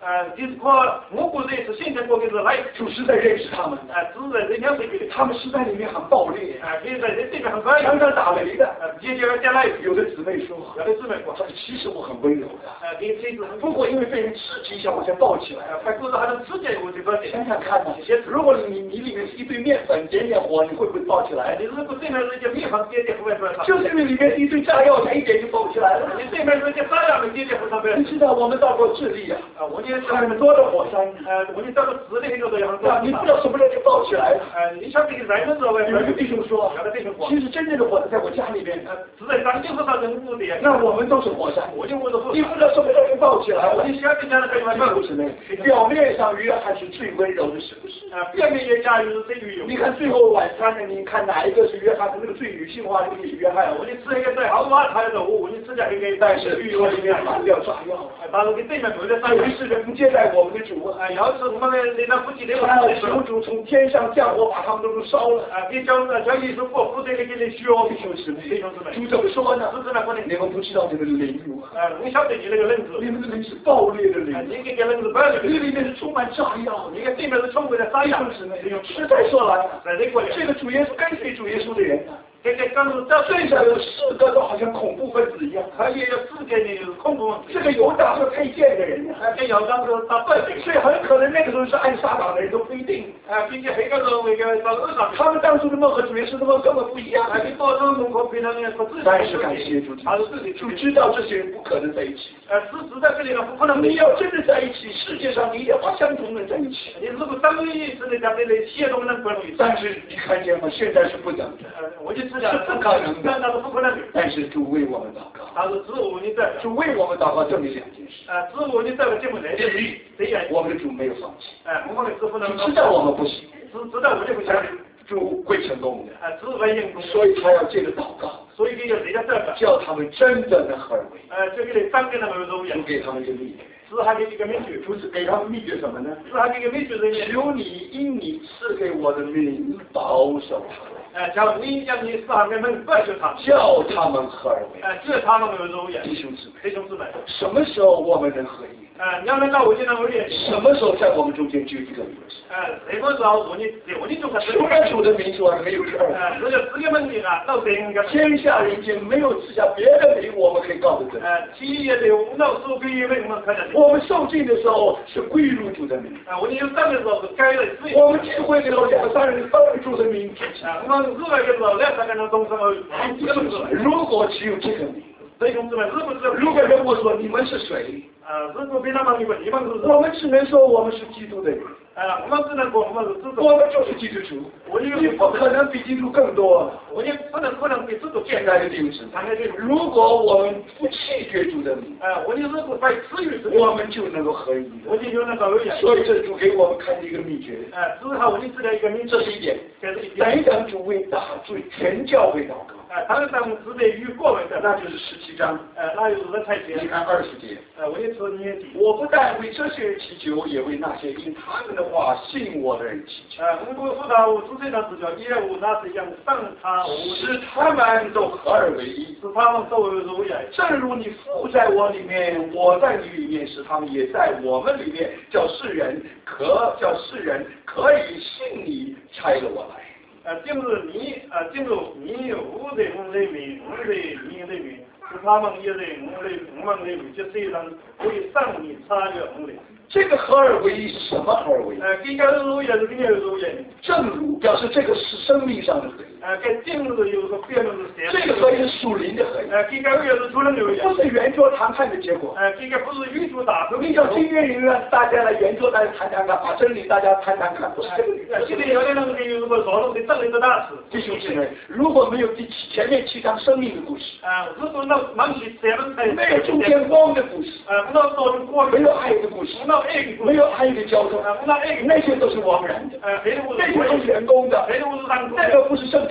S2: 就是说我国人是现在过的是来，
S1: 主实在认识他们，
S2: 只在人家这边，
S1: 他们是在里面很暴烈，
S2: 可以在人这边很快，
S1: 常常打雷的，
S2: 节节将来
S1: 有的姊妹说，其实我很温柔的，
S2: 给妻子，
S1: 不过因为被人刺激一下，我才抱起来，
S2: 还不是还能直接我就抱起来。
S1: 想想看呐，如果你里面是一堆面粉，点点火，你会不会抱起来？
S2: 你如果对面是一个面粉，点点火，
S1: 就是因为里面是一堆炸药，才一点就抱起来了。
S2: 你对面是一个炸药，点点火上边。
S1: 你知道我们到过智利啊，
S2: 我也
S1: 很多的火山，
S2: 我就到过智利很多地方。
S1: 你不知道什么时候就抱起来了。
S2: 你晓得这个人的时候，
S1: 有一个弟兄说，其实真正的火山在我家里边，
S2: 是在当今和上人物的。
S1: 那我们都是火山，
S2: 我就我的火山。
S1: 你不知道什么时候就抱起来了。
S2: 你晓得讲的可以吗？
S1: 不是那表面上约翰是最温柔的，是不是？
S2: 表面也假如最温柔。
S1: 你看最后晚餐呢？你看哪一个是约翰的那个最女性化的那个是约翰？
S2: 我就吃一个最好玩他的我就吃下一个，
S1: 但是里面含掉炸药，
S2: 把那个对面对的炸药。
S1: 于是人接待我们的主，
S2: 要是我们那那不记得
S1: 他要求主从天上降火，把他们都烧了。
S2: 给叫耶稣过负责给你需要
S1: 弟兄姊妹，
S2: 弟兄姊妹，
S1: 主怎么说呢？
S2: 你
S1: 们不知道这个灵如何？
S2: 你晓得你那个人子，
S1: 你们的灵是暴烈的灵，
S2: 你这个人子暴烈的灵，
S1: 你里面是充满炸药，
S2: 你看对面是充满了炸药。
S1: 实在说来，这个主耶稣跟随主耶稣的人，
S2: 这个刚是到
S1: 最少有4个都好像恐怖分子一样，
S2: 而且有4个呢恐怖。
S1: 这个犹大是配剑的人，
S2: 跟犹大是打败的，
S1: 所以很可能那个时候是暗杀党的人都不一定。
S2: 并且黑个时候那个到恶党，
S1: 他们当初的梦和主耶稣的梦根本不一样。
S2: 你到时候弄个非常的不自
S1: 但是感谢主，主知道这些人不可能在一起。
S2: 是在这里不可能。
S1: 你要真的在一起，世界上你也把相同人在一起。
S2: 你如果单位是那家的协同人不容易。
S1: 但是你看见吗？现在是不等的，
S2: 我就知道
S1: 是不可能的，
S2: 那是不可能的。
S1: 但是主为我们祷告，
S2: 他是自我你在，
S1: 主为我们祷告证明2件事。
S2: 自我你在了这么来，
S1: 第一，我们的主没有放弃。
S2: 我们的师傅能
S1: 知道我们不行，
S2: 知道我就不行。
S1: 主会成功的，
S2: 只会成功。
S1: 所以他要借着祷告，
S2: 所以这个这个
S1: 叫他们真的能合而为。
S2: 这个得当给他们容易。
S1: 主给他们一个秘诀，
S2: 是还给一个秘诀。
S1: 主是给他们秘诀什么呢？
S2: 是还给一个秘诀是
S1: 求你因你赐给我的名保守他们。
S2: 叫你让你使他们保守他们，
S1: 叫他们合而为。
S2: 叫他们有容易。
S1: 弟兄姊妹，
S2: 弟兄姊妹，
S1: 什么时候我们能合一？
S2: 你要能到我就能合一。
S1: 什么时候在我们中间就一个名字？
S2: 什么时候我你就
S1: 除了主的名之外，没有第二个。
S2: 这个4个门名啊，到天
S1: 下人间没有赐下别的名，我们可以告得准。
S2: 企业的老师归于我们看的。
S1: 我们受尽的时候是归入主的名。
S2: 我们有3个时候是改了。
S1: 我们聚会的时候2、3人都是主的名。
S2: 我们入来的时候2、3个人同时
S1: 如果只有这个名，
S2: 弟兄姊妹，
S1: 如果人我说你们是谁？
S2: 如果别人问你们是，
S1: 我们只能说我们是基督的人。
S2: 我们只能说我们是基督，
S1: 我们就是基督徒。你不可能比基督更多，
S2: 我也不能比基督
S1: 现在的弟兄姊妹，如果我们不弃绝主的名，
S2: 我就如果在赐予之
S1: 我们就能够合一。
S2: 我就能够合一。
S1: 所以这主给我们看的一个秘诀。
S2: 只好我就知道一个秘诀，
S1: 这是一点。等一等，主为大罪全教会祷告。
S2: 当然只得与过为的，
S1: 那就是17章，
S2: 那就是人才节。
S1: 你看20节。
S2: 我也说你也记。
S1: 我不但为这些人祈求，也为那些因他们的话信我的人祈求。
S2: 我说到我主这张指教，也我那是讲上他，
S1: 使他们都合而为一，
S2: 使他们都如一。
S1: 正如你父在我里面，我在你里面，使他们也在我们里面，叫世人可以信你差了我来。
S2: 正如你我在我里面，我在你里面，使他们也在我们里面，就世人可以上你差了我来。
S1: 这个合而为一是什么合而为一？
S2: 跟个如一是跟个如一。
S1: 正如表示这个是生命上的合一。
S2: 跟正如有个辩论是
S1: 这个合一是属灵的合一。
S2: 跟个也是属灵的合一。
S1: 不是圆桌谈判的结果。
S2: 跟个不是圆桌大会。
S1: 你叫今天人让大家来圆桌来谈谈看，把真理大家谈谈看，不是这个理
S2: 现在有的人给有个讨论的真理的大事。
S1: 弟兄姊妹，如果没有前面7章生命的故事，
S2: 如果那忙起前面才
S1: 没有中间光的故事，没有爱的故事，没有爱的交通，那些都是枉然的，那些都是人工的，那个不是圣徒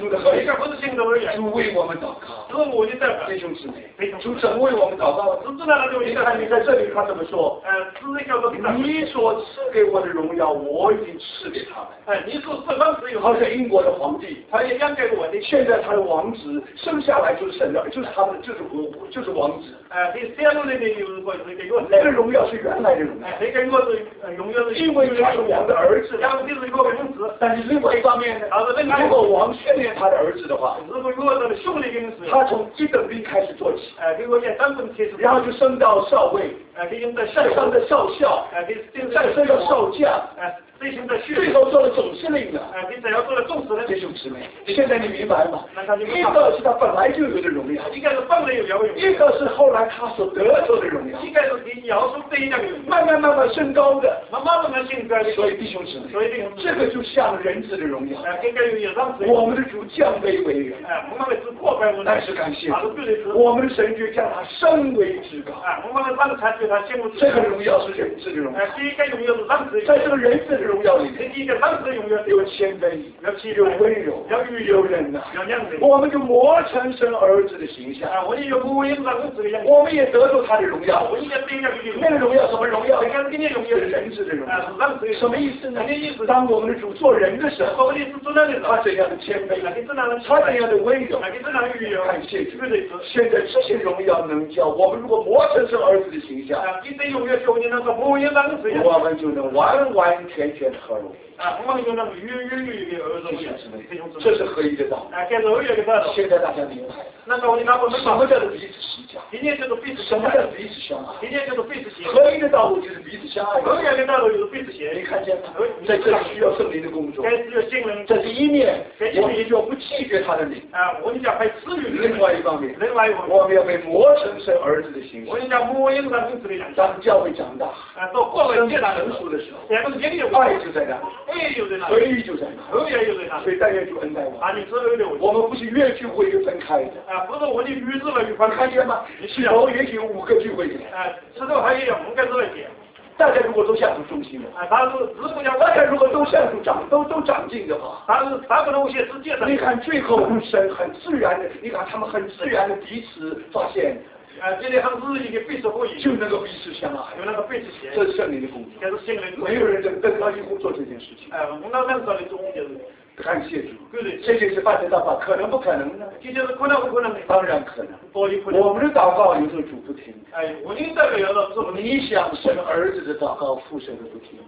S1: 主的合一，
S2: 不是信的委员，
S1: 主为我们祷告，
S2: 是我的代表，
S1: 弟兄姊妹，主怎为我们祷告？你看你在这里他怎么说？你所赐给我的荣耀，我已经赐给他们。
S2: 你说这方是有，
S1: 好像英国的皇帝，
S2: 他也讲给我的，
S1: 现在他的王子生下来就是神的，就是他的，就是王子。
S2: 这显露的有个
S1: 那个荣耀是原来的荣耀，
S2: 这个荣耀是
S1: 因为他是王的儿子，
S2: 然后就是一个公子。
S1: 但是另外一方面呢，如果王训练他的儿子的话，
S2: 如果我的兄弟跟是，
S1: 他从一等兵开始做起，
S2: 给我也当兵开始，
S1: 然后就升到少尉，
S2: 给现在
S1: 再升到少校，再升到少将，最后做了总司令了。
S2: 你只要做了总司令，
S1: 弟兄姊妹，现在你明白吗？一个是他本来就有的荣耀，
S2: 应该是本来有荣耀，
S1: 一个是后来他所得着的荣耀，
S2: 应该是你要求这一样
S1: 慢慢升高的，
S2: 慢慢升高的。
S1: 所以弟兄姊妹，这个就像人子的荣耀。我们的主降卑为人，但是感谢主，我们的神就将他升为至高。这个荣耀是人子的荣耀，在这个人子的荣耀里面，有谦卑，有温柔，有忍耐，我们就磨成神儿子的形象，我们也得到他的荣耀。那个荣耀什么荣耀？是人子的荣耀。什么意思呢？当我们的主做人的时候，他怎样的谦卑，他怎样的温柔，感谢主。现在这些荣耀能叫我们如果磨成神儿子的形象，我们就能完完全全合入。这是合一的道理。现在大家明白什么叫做彼此洗脚，什么叫做彼此相爱。合一的道路就是彼此相爱。你看见吗？在这里需要圣灵的工作。这是一面，我们就不弃绝他的灵。另外一方面，我们要被磨成神儿子的形象。当教会长大，生命成熟的时候，爱就在那里，合一就在那里。所以但愿主恩待我们不是越聚会越分开的。看见吗？石头也许有5个聚会点。大家如果都向主忠心的，大家如果都向主都长进的话，你看最后神很自然的，你看他们很自然的彼此发现，就能够彼此相爱，这是圣灵的工作。没有人能跟他一起做这件事情。感谢主，这件事办得到吧？可能不可能呢？当然可能。我们的祷告有时候主不听。你想神儿子的祷告，父神都不听。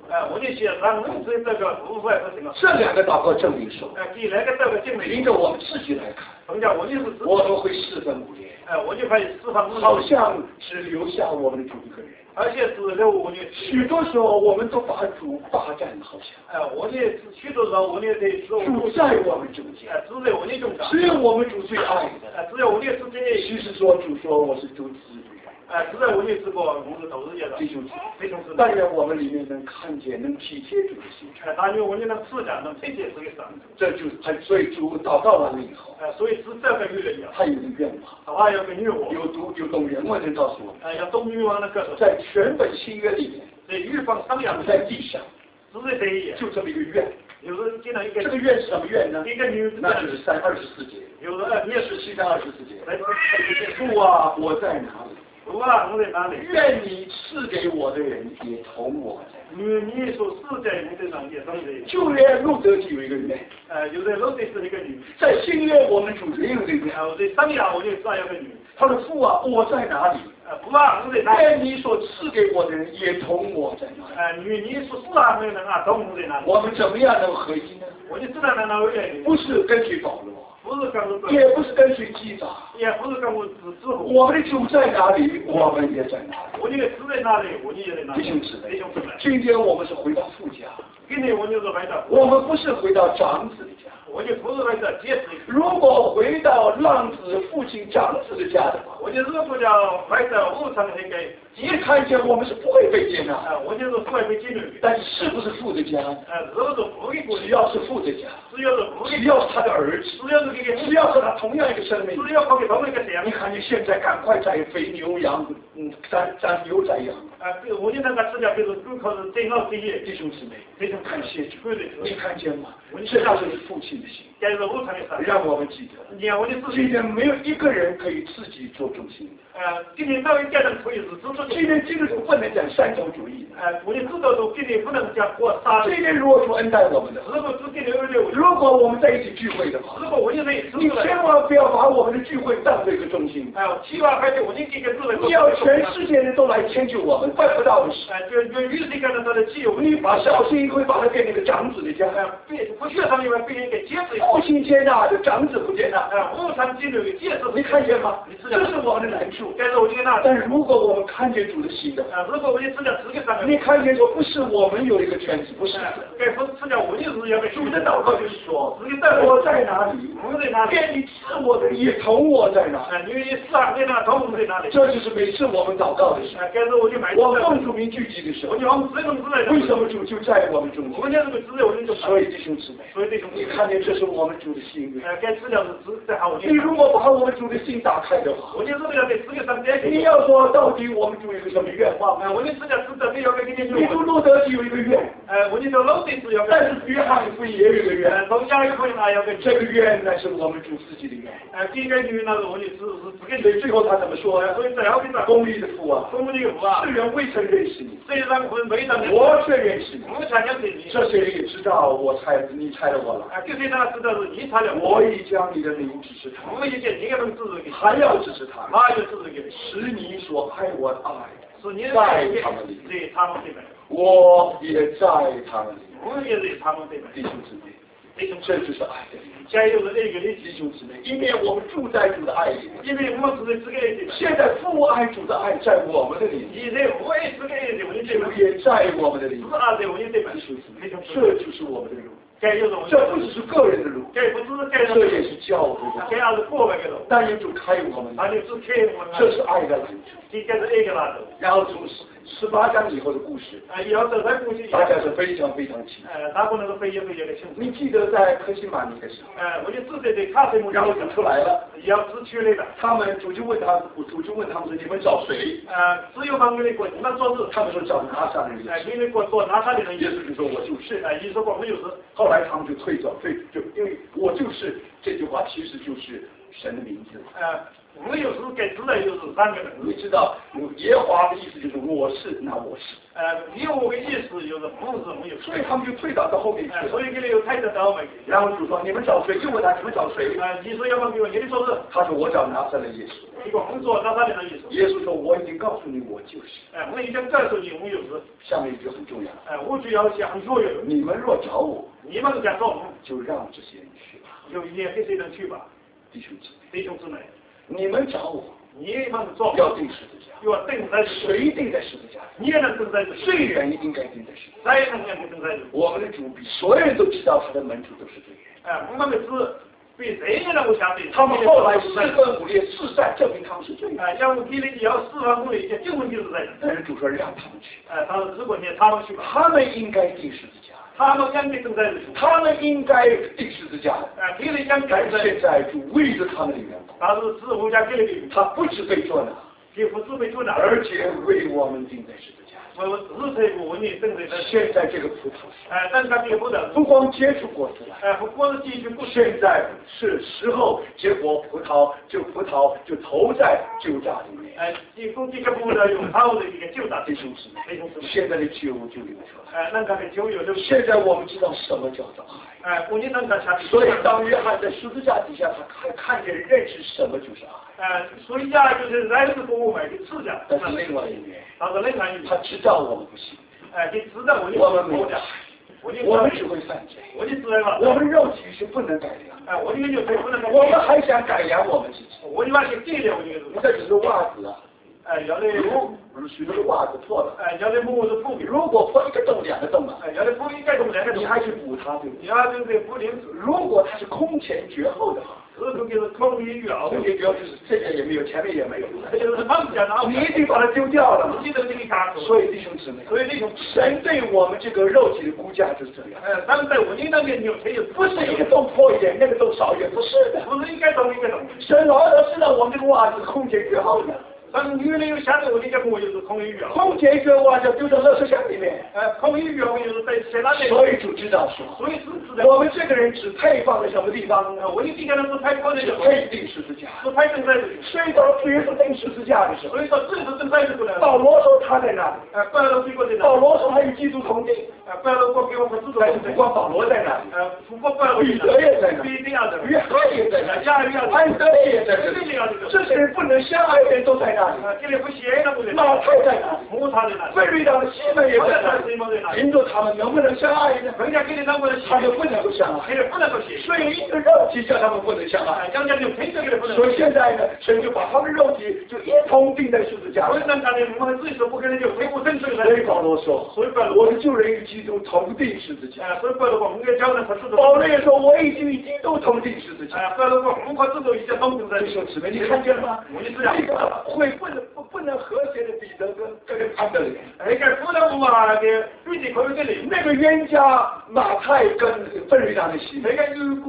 S1: 这2个祷告证明说，凭着我们自己来看，我们会4分5裂。好像只留下我们的主一个人。许多时候我们都把主霸占，好像主在我们中间，只有我们主最爱的。其实说主说我是主子女。弟兄姊妹，但愿我们里面能看见，能体贴主的心。这就所以主祷告完了以后，他有个愿望，有懂人文的告诉我们，在全本新约里面，在地上，就这么一个愿。这个愿是什么愿呢？那就是24节，17章24节。父啊，我在哪里？愿你赐给我的人也同我在。旧约路德记有一个愿，在新约我们主也有这个愿。他说父啊，我在哪里？愿你所赐给我的人也同我在哪里。我们怎么样能合一呢？不是根据保罗，也不是根据记载，我们的主在哪里，我们也在哪里。弟兄姊妹，今天我们是回到父家，我们不是回到长子的家。如果回到浪子父亲长子的家的话，你看见我们是不会被接纳，但是不是父的家？只要是父的家，只要他的儿子，只要和他同样一个生命，你看你现在赶快宰肥牛羊，宰牛宰羊。弟兄姊妹，非常感谢主，你看见吗？这就是父亲的心。
S2: 该是无常的事。
S1: 让我们记得，今天没有一个人可以自己做中心。
S2: 今天没有一个人可以是自主。
S1: 今天基督徒不能讲山头主义。
S2: 我们知道说今天不能讲过杀。
S1: 今天如果主恩待我们的，如果我们在一起聚会的话，你千万不要把我们的聚会当做一个中心。你要全世界人都来迁就我们，办不到的事。你把小心会把它变成一个长子的家。父亲接纳，这长子不接纳。你看见吗？这是我们的难处。但如果我们看见主的心的，你看见说不是我们有一个圈子，不是。主的祷告就是说，我在哪里，愿你赐我的也同我在哪。这就是每次我们祷告的时候，我奉主名聚集的时候，为什么主就在我们中间？所以弟兄姊妹，你看见这是我们主的心。你如果把我们主的心打开的话，你要说到底我们主有个什么愿望？基督路德有一个愿，但是约翰福音也有一个愿，这个愿乃是我们主自己的愿。所以最后他怎么说？公义的父啊，世人未曾认识你，我却认识你。这些人也知道你猜了我了。我已将你的名指示他们，还要指示他们，使你所爱我的爱在他们里面，我也在他们里面。弟兄姊妹，这就是爱的力。弟兄姊妹，因为我们住在主的爱里面，现在父爱主的爱在我们的里面，主也在我们的里面。弟兄姊妹，这就是我们的路。这不只是个人的路，这也是教会的路。但愿主开我们，这是爱的路。然后从18章以后的故事，大家是非常非常清楚。你记得在克西马尼的时候，然后主出来了，他们主就问他们说：“你们找谁？”他们说：“找拿撒勒人。”耶稣就说：“我就是。”后来他们就退走，就因为我就是这句话其实就是神的名字。
S2: 我有时给指的就是3个人。
S1: 你知道耶和华的意思就是我是，那我是。
S2: 你我的意思就是不是没有。
S1: 所以他们就退到后面去。
S2: 所以给你有太多到后面。
S1: 然后主说：“你们找谁？”就问他：“你们找谁？”
S2: 你说要不给我，你说是。
S1: 他说：“我找拿撒勒耶稣。”
S2: 一个工作拿撒勒的耶稣。
S1: 耶稣说：“我已经告诉你，我就是。”
S2: 我已经告诉你，我就是。
S1: 下面一句很重要。
S2: 我就要讲所有。
S1: 你们若找我，
S2: 你们讲找我，
S1: 就让这些人去吧。
S2: 就也给这些人去吧。
S1: 弟兄姊妹，
S2: 你
S1: 们找我。
S2: 你们做
S1: 要定十字架，
S2: 要定在
S1: 谁定在十字架？
S2: 你也能定在
S1: 罪人应该定在十字架。
S2: 谁能定在？
S1: 我们的主比所有人都知道他的门徒都是罪人。
S2: 我们的主比谁也能够相信。
S1: 他们后来4分5裂4散，证明他们是罪人。
S2: 要给你要4分5裂，就证明就是罪人。
S1: 但是主说让他们去。
S2: 他说如果你他们去，
S1: 他们应该定十字架。
S2: 他们应该定在
S1: 他们应该定十字架。但现在主为着他们的缘故，
S2: 他是自我家给的，
S1: 他不止被捉拿，
S2: 不止被捉拿，
S1: 而且为我们定在十字架。现在这个葡萄树，不光结出果子来，现在是时候结果，葡萄就投在酒榨里面。弟兄姊妹，现在的酒就流出来。现在我们知道什么叫做爱。所以当约翰在十字架底下，他还看见认识什么就是爱。
S2: 所以呀，就是人是跟我买的吃的。
S1: 但是另外一面，
S2: 他
S1: 知道我们不行。
S2: 你知道
S1: 我们没有爱，我们只会犯罪。我们肉体是不能改良。我们还想改良我们自己。这只是袜子啊。许多的袜子破了。如果破1个洞2个洞啊，你还去补它，对不对？如果它是空前绝后的话，空前绝后就是这边也没有，前面也没有，你一定把它丢掉了。所以弟兄姊妹，神对我们这个肉体的估价就是这样。不是一个洞破一点，那个洞少一点，不是的。神老早知道我们这个袜子空前绝后的。
S2: 当女人有下头的节目就是空衣浴啊，
S1: 空姐一完就丢到垃圾箱里面。
S2: 空衣浴我就是在谁那里？
S1: 所以就知道说，
S2: 所以是
S1: 我们这个人只配放在什么地方呢？
S2: 我一定跟他是配放在
S1: 只配钉十字架，
S2: 是配钉在这里。
S1: 所以到耶稣钉十字架的时候，
S2: 所以说这是钉在这个呢。
S1: 保罗说他在那里，
S2: 保罗对过在那。
S1: 保罗说他与基督同钉，
S2: 保罗我给我们知道。
S1: 但是不光保罗在那里，
S2: 不光保罗，
S1: 彼得也在那里，约翰也在那里，安德烈也在那里，这些人不能相爱的人都在那里。马太在哪里？菲律宾的西门也在那里。凭着他们能不能相爱呢？他们不能够相爱。所以一个肉体叫他们不能相爱。所以现在呢，神就把他们肉体就一同钉在十字架上。所以保罗说，我的救人与基督同钉十字架。保罗也说，我已经与基督同钉十字架。弟兄姊妹，你看见了吗？那个会不能和谐的彼得跟安德烈，那个冤家马太跟菲律宾的西门，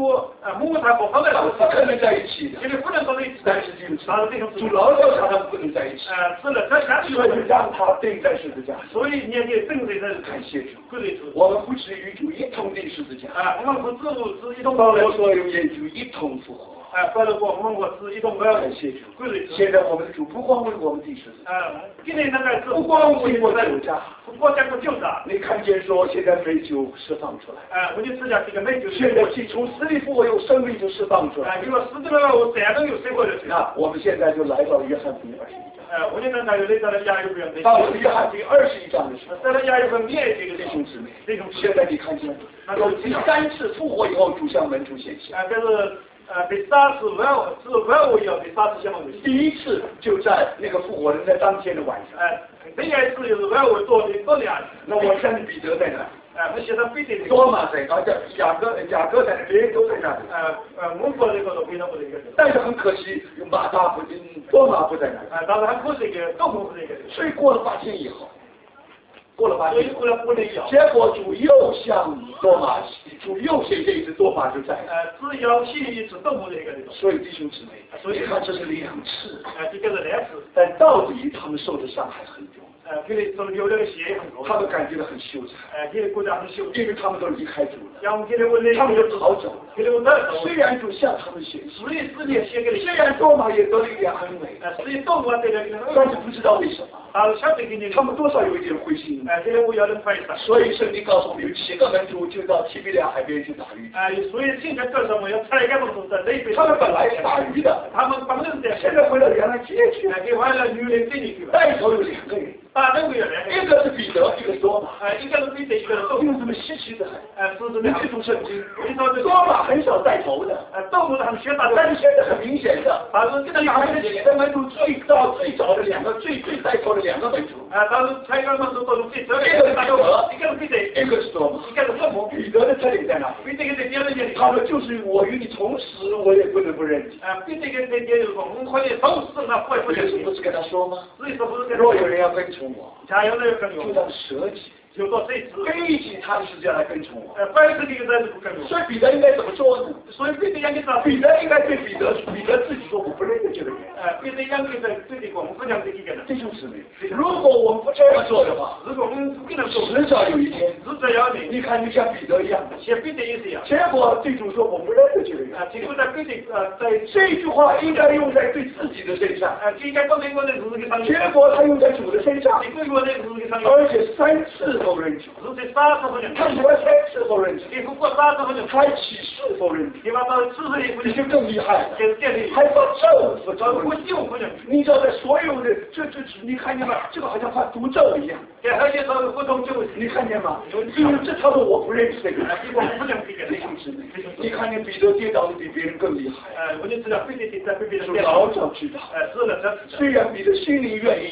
S1: 不可能在一起的。但是主劳教他们不能在一起，所以让他钉在十字架。
S2: 所以你也钉在这里。
S1: 感谢主，我们不是与主一同钉十字架。
S2: 我们不是一同。
S1: 保罗说与主一同复活。
S2: 拜了过我们是一同
S1: 感谢主。现在我们的主不光为我们钉十字架，
S2: 今天那个
S1: 不光为我酒驾，
S2: 不光讲过酒驾。
S1: 你看见说现在美酒释放出来，
S2: 我就知道这个美酒。
S1: 现在从死里复活有生命就释放出来。
S2: 如果死的了，我谁都有生活的。
S1: 那我们现在就来到约翰福音21章。
S2: 我现在还有来到了亚约翰。
S1: 到了约翰福音21章的时候，
S2: 在了亚约翰灭这个
S1: 弟兄姊妹，现在你看见了，第三次复活以后，主向门徒显现。
S2: 这是。被杀死万物以后被杀死相当于。
S1: 第一次就在那个复活人的当天的晚上。
S2: 第二次就是万物多两。
S1: 那我相信彼得在那。
S2: 我写到彼得。
S1: 多马在，而且雅各在，别人都在那里。
S2: 我国这个非常不这个。
S1: 但是很可惜，马大不，多马不在那里。
S2: 但是很可惜个，都不这个。
S1: 所以过了8天以后。过了8天，
S2: 结
S1: 果主又向多马，主又显现一次，多马就在。
S2: 只要信一次都不这个。
S1: 所以弟兄姊妹，所以看这是2次。
S2: 这个是2次。
S1: 但到底他们受的伤害很重。
S2: 有那个血很多。
S1: 他们感觉到很羞耻。
S2: 这个国家很羞耻。
S1: 因为他们都离开主了。
S2: 他
S1: 们就逃走了。虽然主向他们显现，虽然多马也得了一点安慰，但是不知道为什么。他们多少有一点灰心。所以圣经告诉我们，有7个门徒就到提比俩海边去打鱼。
S2: 所以现在告诉我们要采一个门徒在那边。
S1: 他们本来是打鱼的，
S2: 他们帮人的，
S1: 现在回到原来街去，
S2: 给回了女人这里去了。
S1: 带头有2个人。一个是彼得，一个是多马。
S2: 一个是彼得，一个是多马。
S1: 因为这么稀奇的很。
S2: 你
S1: 记住圣经，多马很少带头的，
S2: 都是很缺大的。
S1: 但是现在很明显的，这个哪个几个门徒最早的2个最带头的2个门徒。
S2: 当时才刚门徒都是最早的。
S1: 一个是彼得，
S2: 一个是彼得，
S1: 一个是多马。
S2: 一个是多马。
S1: 彼得的特点在哪？
S2: 彼得跟这别人也。
S1: 他说就是我与你同死，我也不能不认你。
S2: 彼得跟这别人说，我们可以同死，那我也不认你。
S1: 不是跟他说吗？
S2: 所以说不是跟。
S1: 若有人要跟从我，
S2: 加油的跟
S1: 就当舍己。
S2: 就到这次
S1: 背起他的十字架来跟从我。
S2: 背起这个人是不跟我。
S1: 所以彼得应该怎么做呢？
S2: 所以彼得应该找。
S1: 彼得应该对彼得自己说，我不认得这个人。
S2: 彼得应该对这个我们不讲这个人。
S1: 弟兄姊妹，如果我们不这样做的话，
S2: 如果我们不跟他说，
S1: 迟早有一天，
S2: 迟早要的。
S1: 你看，就像彼得一样，
S2: 像彼得也是一样。
S1: 结果对主说，我不认得这个人。
S2: 结果在彼得在
S1: 这句话应该用在对自己的身上。
S2: 应该放在我的日子上。
S1: 结果他用在主的身上。而且3次否认主。他说3次否认主。还起誓否认主。你就更厉害了。还说咒不咒。你知道在所有的你看见吗？这个好像快读咒一样。你看见吗？因为这他说我不认识这个人。你看见彼得跌倒的比别人更厉害。
S2: 我就知道彼得在被别人
S1: 老早知道。虽然彼得心里愿意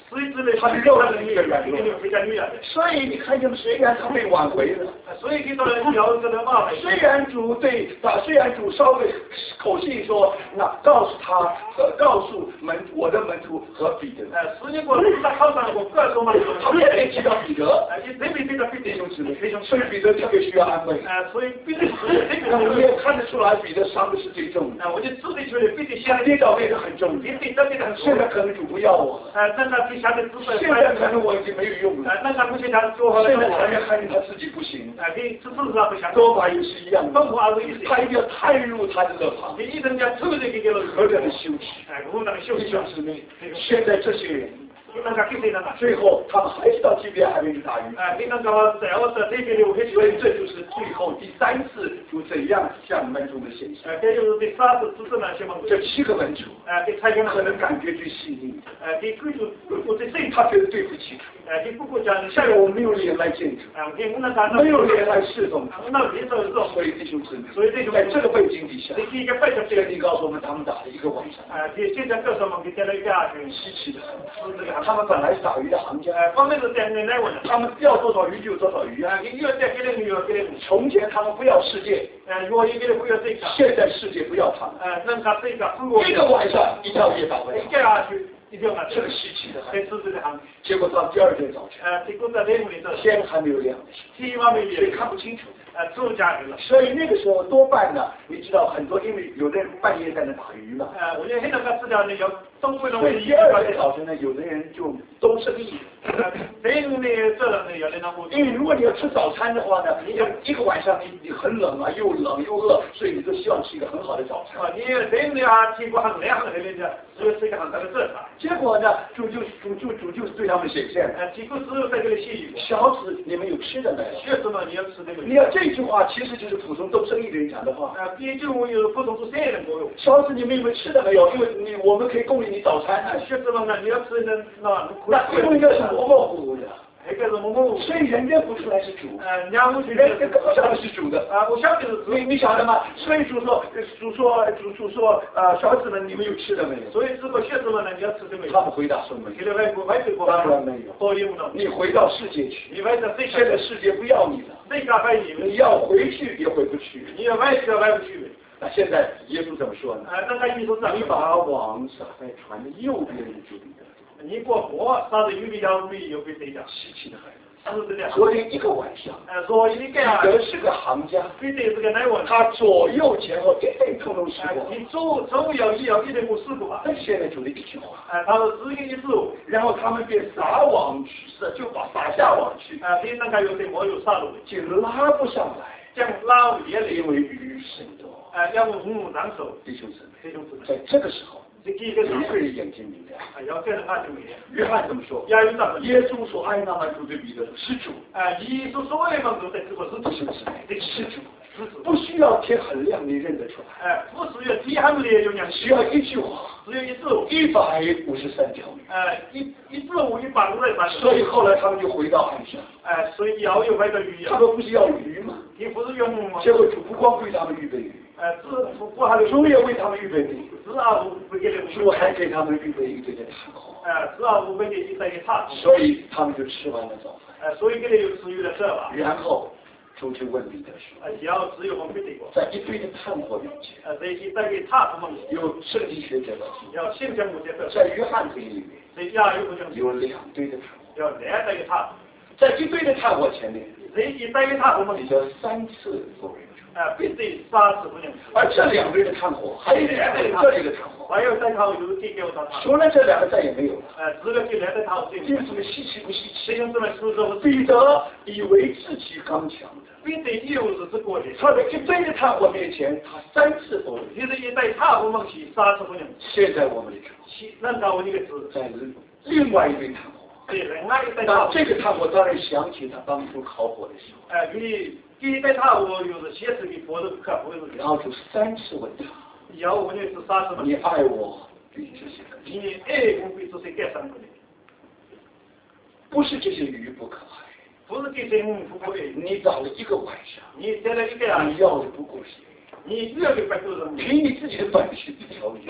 S2: 水之类，
S1: 他的肉是一个软弱，
S2: 非常软。
S1: 所以你看见虽然他被挽回了，
S2: 所以给到人要这个嘛，
S1: 虽然主稍微口信说，那告诉我的门徒和彼得，
S2: 实际过他考上我告诉嘛，
S1: 他们也提到彼得，
S2: 你特别提到
S1: 弟兄姊妹，所以彼得特别需要安慰，
S2: 所以彼得
S1: 那你也看得出来，彼得伤的是最重的，
S2: 我就自己觉得彼得现在
S1: 跌倒也是很重的，现在可能主不要我了，
S2: 那他底下的资本，
S1: 现在可能我已经没有用了，
S2: 那他不现在做好了，
S1: 现在他也看见他自己不行，
S2: 你这是他不想，
S1: 多法也是一样的，他一定要踏入他的乐堂，
S2: 你一定要抽这个了，
S1: 何等的羞耻！
S2: 我们那个羞耻，
S1: 弟兄姊妹，现在这些人。
S2: 那
S1: 最后，他们还是到这边还没去打鱼。
S2: 你那个在我这边留下，
S1: 所以这就是最后第3次主怎样向门徒们显现。
S2: 这就是第3次指示那些门徒。
S1: 这7个门徒，
S2: 给才可
S1: 能感觉最细腻。
S2: 给归主我这谁？
S1: 他觉得对不起主。
S2: 给不过讲，
S1: 现在我没有脸来见主。没有脸来侍奉他。所以弟兄姊妹，在这个背景底下，圣经告诉我们，他们打了1个晚上。
S2: 现在告诉我们，给点了一个
S1: 稀奇的很。他们本来是打鱼的行家，
S2: 方面是这样的来问，
S1: 他们要多少鱼就有多少鱼啊！从前他们不要世界，现在世界不要他们。1个晚上一条也打不了，这个稀奇的很。结果到第2天早晨，天还没有亮，所以看不清楚。所以那个时候多半呢，你知道很多，因为有的人半夜在那打鱼嘛。所以第2天早晨呢，有的人就都生意。因为如果你要吃早餐的话呢，你1个晚上你很冷啊，又冷又饿，所以你都希望吃一个很好的早餐。结果呢，主就是对他们显现。小子，你们有吃的没有？你要这句话其实就是普通做生意的人讲的话。小子，你们有没有吃的没有？因为我们可以供应你早餐。那因为那是模模糊糊的。所以人认不出来是主，人根本不晓得是主的。
S2: 我晓得是主。
S1: 你晓得吗？所以主说，小子们，你们有吃的没有？
S2: 所以这个学子们呢，你要吃的没有？
S1: 他们回答说没有。当然没有。你回到世界去，现在世界不要你了，你要回去也回不去。
S2: 你要回去也回不去。
S1: 那现在耶稣怎么说呢？你把网撒在船的右边，就必得。
S2: 你过河撒在右边条路里，又被得着，
S1: 稀奇的很。
S2: 是的。
S1: 昨天1个晚上，彼得是个行家，他左右前后一定通通试过。
S2: 你左右一定没试过吧？
S1: 但现在就那一句话，
S2: 他说只有一次，
S1: 然后他们便撒网去，就把撒下网去。
S2: 平常有的没有撒路，
S1: 就拉不上来，
S2: 将拉也来，
S1: 因为鱼甚多。
S2: 要不母难受。
S1: 弟兄姊妹，在这个时候。一个人眼睛明亮，约翰怎么说？耶稣说：“爱那门徒对彼得说，是主。”
S2: 耶稣所有门徒在这个是
S1: 主，是主，不需要天很亮，你认得出来。
S2: 不需要天很亮就能。
S1: 需要一句话，
S2: 只有一字
S1: 153条鱼。
S2: 一字153。
S1: 所以后来他们就回到岸上。
S2: 所以要回到鱼。
S1: 他们不是要鱼吗？
S2: 你不是要鱼吗？
S1: 结果主不光为他们预备鱼。主也为他们预备鱼，主还给他们预备一堆的炭火，所以他们就吃完了早饭。然后主就问彼得说：“在一堆的炭火面前，有圣经学者的在约翰福音里面有2堆的炭火，在一堆的炭火前面，你叫3次否认。”
S2: 必须3次不能吃。
S1: 而这2堆的炭火，还有这里的炭火，
S2: 还有3套油给我他。
S1: 除了这2个再也没有了。
S2: 除了这2个套，
S1: 这什么稀奇不稀奇？
S2: 彼
S1: 得以为自己刚强的，
S2: 彼得以为是国的，
S1: 他在一堆的炭火面前，他3次否认。
S2: 就是一堆炭火猛起3次不能。
S1: 现在我们的主，
S2: 能搞一个字，
S1: 在另外一堆炭火。那这个炭火当然想起他当初烤火的时候。
S2: 一堆炭火又是写字的火都可不会。
S1: 然后就3次问他。
S2: 要问的是3次问。
S1: 你爱我比这些更。
S2: 你爱我比这些更深的。
S1: 不是这些鱼不可爱。
S2: 不是这些鱼不可爱。
S1: 你找了1个晚上。
S2: 你找了1个呀。
S1: 你要的不过是。
S2: 你要的不过是。
S1: 凭你自己的本事，1条鱼也没有。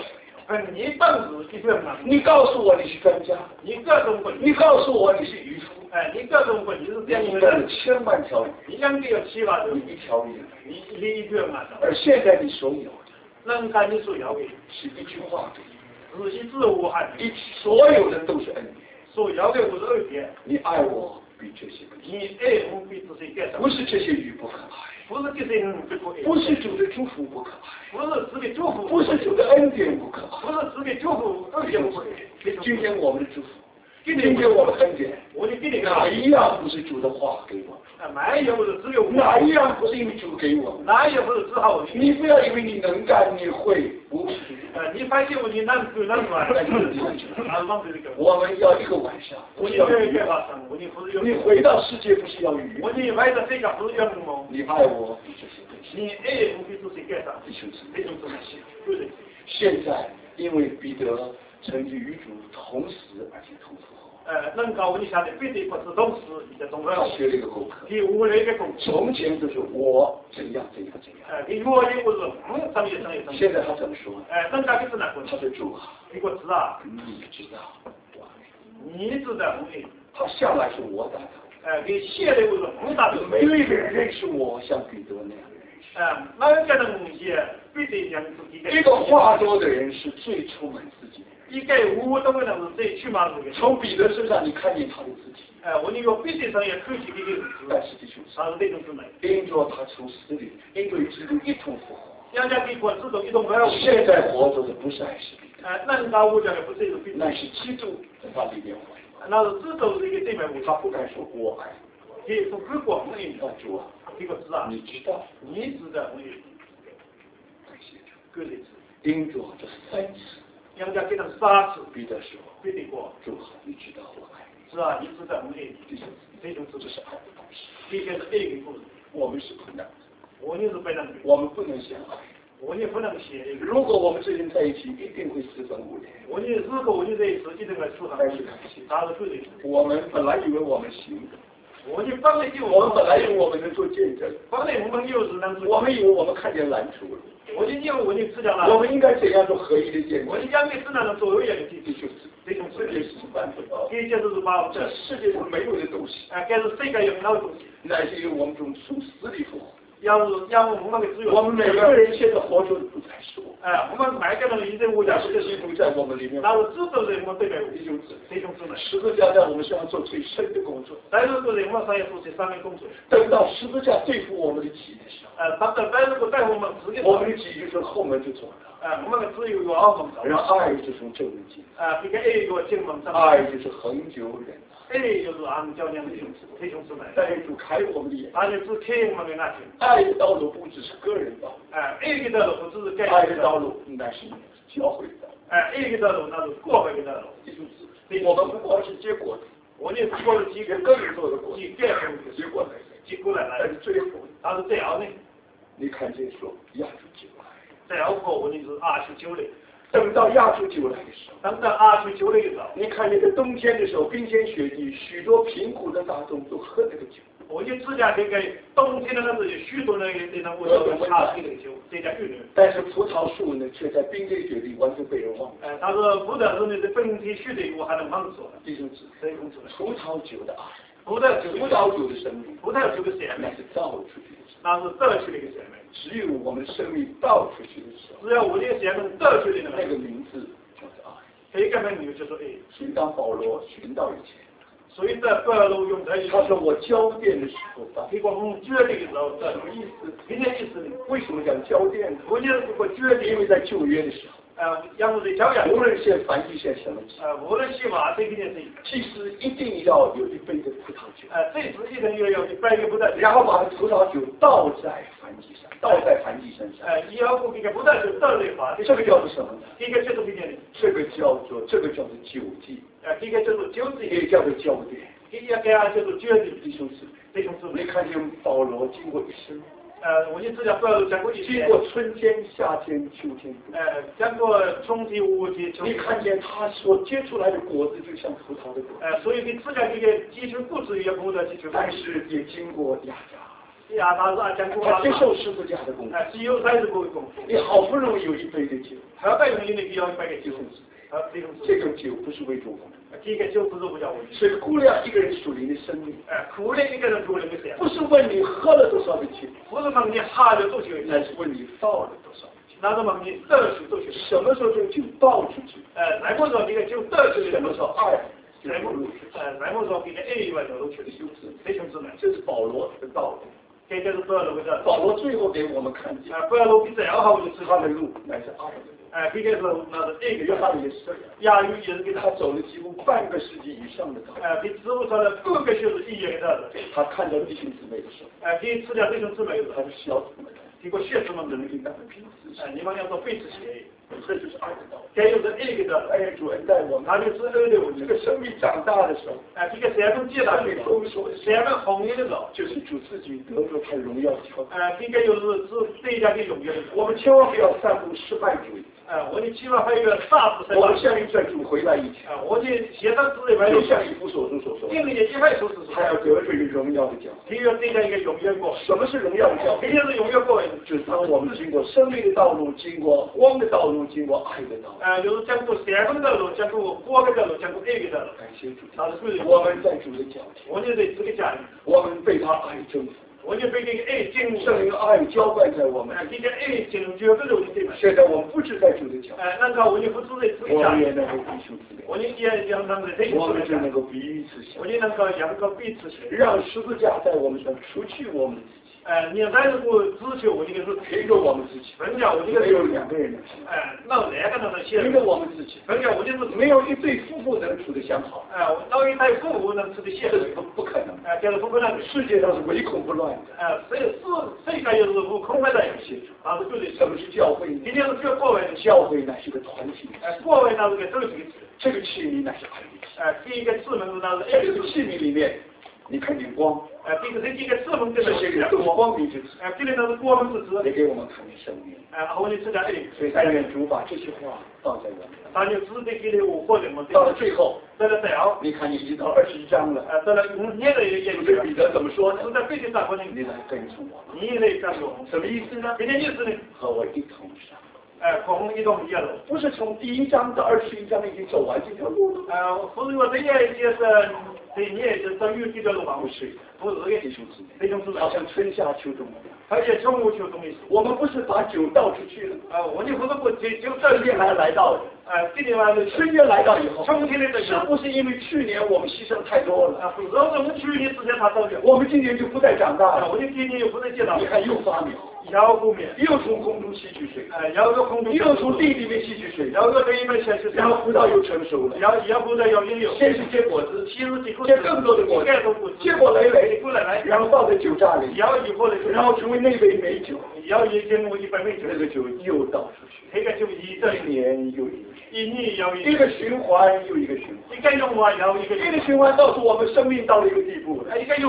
S2: 你当时一个嘛，
S1: 你告诉我你是专家，
S2: 你各种问题，
S1: 你告诉我你是渔夫，
S2: 你各种问题是这样
S1: 应该有千万条鱼，
S2: 你养的有7万
S1: 你一条鱼，
S2: 你一个嘛，
S1: 而现在你所有的，
S2: 能干你所要的，
S1: 是一句话，
S2: 是一字无憾，
S1: 所有的都是恩典，
S2: 所要的不是恩典，
S1: 你爱我比这些更
S2: 你爱我比这些更少，
S1: 不是这些鱼不可爱。
S2: 不是这些人不可爱，
S1: 不是主的祝福不可爱，
S2: 不是主的祝福，
S1: 不是主的恩典不可爱，
S2: 不是主的祝福，恩典不可爱。
S1: 今天我们的祝福，今天我们的恩典，
S2: 我就给你
S1: 哪一样不是主的话给我？
S2: 没有是只有
S1: 哪一样不是因为主给我？
S2: 哪也不是只好
S1: 你不要以为你能干，你会不是？
S2: 你发现你难做难做，
S1: 我们要一个晚上，不是要鱼。你回到世界不是要鱼。
S2: 你回到这个不是要梦。
S1: 你爱我比这些更少。
S2: 你爱我比这些更少。
S1: 弟兄姊妹，
S2: 这种怎么行？对对。
S1: 现在因为彼得曾经与主同死而且同复活。
S2: 能够你晓得彼得不是同时，你在中国。
S1: 他学了一个功课。
S2: 第5了一个功课。
S1: 从前就是我怎样怎样怎样。
S2: 你我也不是怎么。
S1: 现在他怎么说？
S2: 人家就是那个。
S1: 他说主啊，
S2: 你给我知道。
S1: 你知道我。
S2: 你知道我。
S1: 他向来是我打的。
S2: 你写的不是我打的。
S1: 没有一个人认识我像彼得那样的认识。
S2: 哪个能写彼得这样自己？
S1: 一个话多的人是最充满自己的。
S2: 一个无动的人是最去马的。
S1: 从彼得身上你看见他的自己。
S2: 我那个彼得上也看见这个。
S1: 但是弟兄，
S2: 他是这种姊妹。
S1: 因着他从死里，因着基督一同复活。
S2: 人家比管制度一同复活。
S1: 现在活着的不是爱是彼得。
S2: 那高我讲的不是一个彼得。
S1: 那是基督在他里面活。
S2: 那是知道是一个姊妹，
S1: 他不敢说我爱。
S2: 也不可光的。
S1: 主啊，
S2: 这个知道。
S1: 你知道。
S2: 你知道我。
S1: 感谢主。
S2: 各类字。
S1: 因着这3次。
S2: 人家给他3次。
S1: 彼得说。
S2: 彼得过。
S1: 主啊，你知道我爱你。
S2: 是啊，你知道我爱你。这种
S1: 这是爱的东西。
S2: 这些是爱的故事。
S1: 我们是不能的。
S2: 我也是不能的。
S1: 我们不能相爱。
S2: 我也不能写。
S1: 如果我们这人在一起，一定会四分五裂。
S2: 如果我就在一起，一定会出很。
S1: 但是感谢。
S2: 他是对的。
S1: 我们本来以为我们行。
S2: 我们本来以
S1: 为我们能做见证。
S2: 本来我们有是能做。
S1: 我们以为我们看见难处了。
S2: 我就以为我就知道了。
S1: 我们应该怎样做合一的见证？
S2: 我就讲的是那种所有人的
S1: 这种世界是办不到。
S2: 这就是把
S1: 这世界上没有的东西。
S2: 这是世界用到的东西。
S1: 那是因为我们从死里复活。
S2: 要我们的资源。
S1: 我们每个人现在活着不再是我。
S2: 我们每个人一定我讲
S1: 是基督在我们里面。
S2: 那是知道人我对待
S1: 弟兄姊
S2: 妹。
S1: 十字架在我们身上做最深的工作。
S2: 但是人我上要做最深的工作。
S1: 等到十字架对付我们的己的时候。
S2: 但如果在我们自己。
S1: 我们的己就从后门就走了。
S2: 我们的自由有后门走。
S1: 然后爱就从正门进。
S2: 这个爱有进门走。
S1: 爱就是恒久忍耐。
S2: 爱就是俺们教娘的兄姊妹。
S1: 但是主开我们的眼。
S2: 他就只开我们的眼睛。爱
S1: 的道路不只是个人道路。
S2: 爱的道路不只是个人。
S1: 爱的道路应该是教会的道路。
S2: 爱的道路那是教会的道路。
S1: 我们不光是结果子。
S2: 我也不光是几个
S1: 更多的果子。
S2: 结果来。
S1: 但是最后，
S2: 他是这样的。
S1: 你看见说亚述酒来。
S2: 最后我就是29来。
S1: 等到亚述酒来的时候。
S2: 等到29来的时候。
S1: 你看那个冬天的时候，冰天雪地，许多贫苦的大众都喝那个酒。
S2: 我就只讲这个冬天的那是许多人那种我说茶这个酒，这叫玉米。
S1: 但是葡萄树呢，却在冰天雪地完全被人忘了。
S2: 但是葡萄树呢，在冰天雪地我还能忘记。
S1: 弟兄姊妹，葡萄酒的爱，
S2: 葡萄
S1: 酒的生命，
S2: 葡萄酒的生命，
S1: 那是造出去的。
S2: 那是造出来的生命。
S1: 只有我们生命造出去的时候，
S2: 只要我的生命造出来的
S1: 那个名字叫做爱。
S2: 这个名字就是爱。
S1: 所以当保罗寻到以前。
S2: 所以在保罗用这一。
S1: 他说我交电的时候，
S2: 结果我们决定的时候，什么意思？今天意思呢？
S1: 为什么讲交电呢？
S2: 我就是我决定，
S1: 因为在旧约的时候。
S2: 要么在教养。
S1: 无论是凡祭献什么祭。
S2: 无论是话这个件事。
S1: 祭司一定要有一杯的葡萄酒。
S2: 这是一定要有一杯的葡萄酒。
S1: 然后把葡萄酒倒在燔祭上，倒在燔祭身上。
S2: 以后把这个葡萄酒倒在话。
S1: 这个叫做什么呢？
S2: 这个就是什么？
S1: 这个叫做酒祭。
S2: 这个叫做酒祭。
S1: 也叫做交奠。
S2: 这个叫做决定。
S1: 弟兄姊妹，
S2: 你
S1: 看见保罗经过一生。
S2: 我就知道保罗讲过一生。
S1: 经过春天、夏天、秋天。
S2: 讲过春天、夏天、秋天。
S1: 你看见他所结出来的果子，就像葡萄的果子。
S2: 所以你知道这个结出果子也葡萄结出。
S1: 但是也经过压榨。 他接受十字架的工作。你好不容易有一杯的酒，这个酒不是为主我们，是估量一个人属灵的生命。不是问你喝了多少的酒，乃是问你倒了多少。什么时候这个酒倒出去？什么时候爱？这是保罗的道理。保罗最后给我们看见，他的路乃是爱的。约翰也是，他走了几乎半个世纪以上的道路。他看到弟兄姊妹的时候，他是小子们，人应当彼此相爱。这就是爱的道理。爱主恩待我们，这个生命长大的时候，生命丰硕的时候，就是主自己得着他荣耀的教导。我们千万不要散布失败主义。我们像在主回来以前，就像以弗所书所说，他要得着一个荣耀的教导。什么是荣耀的教导？就是当我们经过生命的道路，经过光的道路，经过爱的道路。感谢主，我们在主的脚前，我们被他爱征服。圣灵的爱浇灌在我们。现在我们不是在主的脚前，我们也能够弟兄姊妹，我们就能够彼此相爱，让十字架在我们上除去我们的自己。凭着我们自己，没有两个人能行，凭着我们自己，没有一对夫妇能处得相好，这是不可能。世界上是唯恐不乱的。什么是教会呢？教会乃是个团体，这个器皿乃是爱的器皿。在这个器皿里面，你看见光，这些人都是光明之子，也给我们看见生命。所以但愿主把这些话放在我们。到了最后，你看你已经到21章了，对彼得怎么说呢？你来跟从我。什么意思呢？和我一同上。不是从第1章到21章已经走完这条路了。不是，弟兄姊妹，好像春夏秋冬。我们不是把酒倒出去了，春天还来到了。春天来到以后，是不是因为去年我们牺牲太多了？我们今年就不再长大了。你看又发苗，又从空中吸取水，又从地里面吸取水，然后葡萄又成熟了，先是结果子，结更多的果子，结果累累，然后放在酒榨里，然后成为那杯美酒，那个酒又倒出去，一年又一年，一个循环又一个循环，一个循环告诉我们生命到了一个地步了。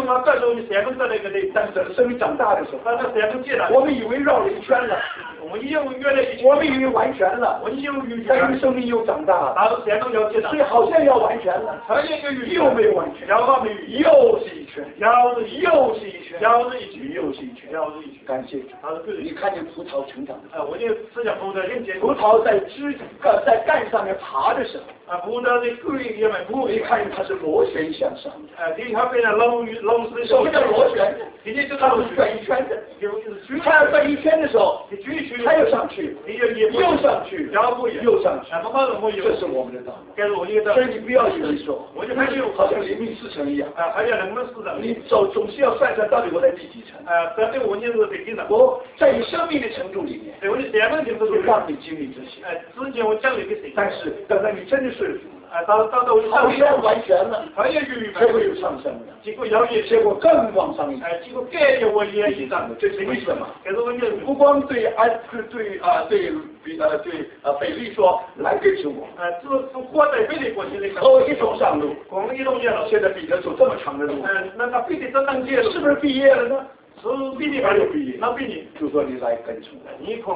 S1: 但是生命长大的时候，我们以为绕了一圈了，我们以为完全了，但是生命又长大了，所以好像要完全了，又没有完全，又是一圈，又是一圈，又是一圈。感谢主，你看见葡萄成长的，葡萄在在干上面爬的时候，你看见它是螺旋向上的。什么叫螺旋？它是转一圈的，它要转一圈的时候，它又上去，又上去，又上去，这是我们的道路。所以你不要以为说，好像灵命4层一样，你总是要算算到底我在第几层。我在你生命的程度里面，就让你经历这些。但是等到你真的顺服了，好像完全了，结果又上升了，结果更往上一层。这是为什么？不光对北利说来跟随我，和我一同上路。现在彼得走这么长的路，是不是毕业了呢？还有毕业，就说你来跟从我。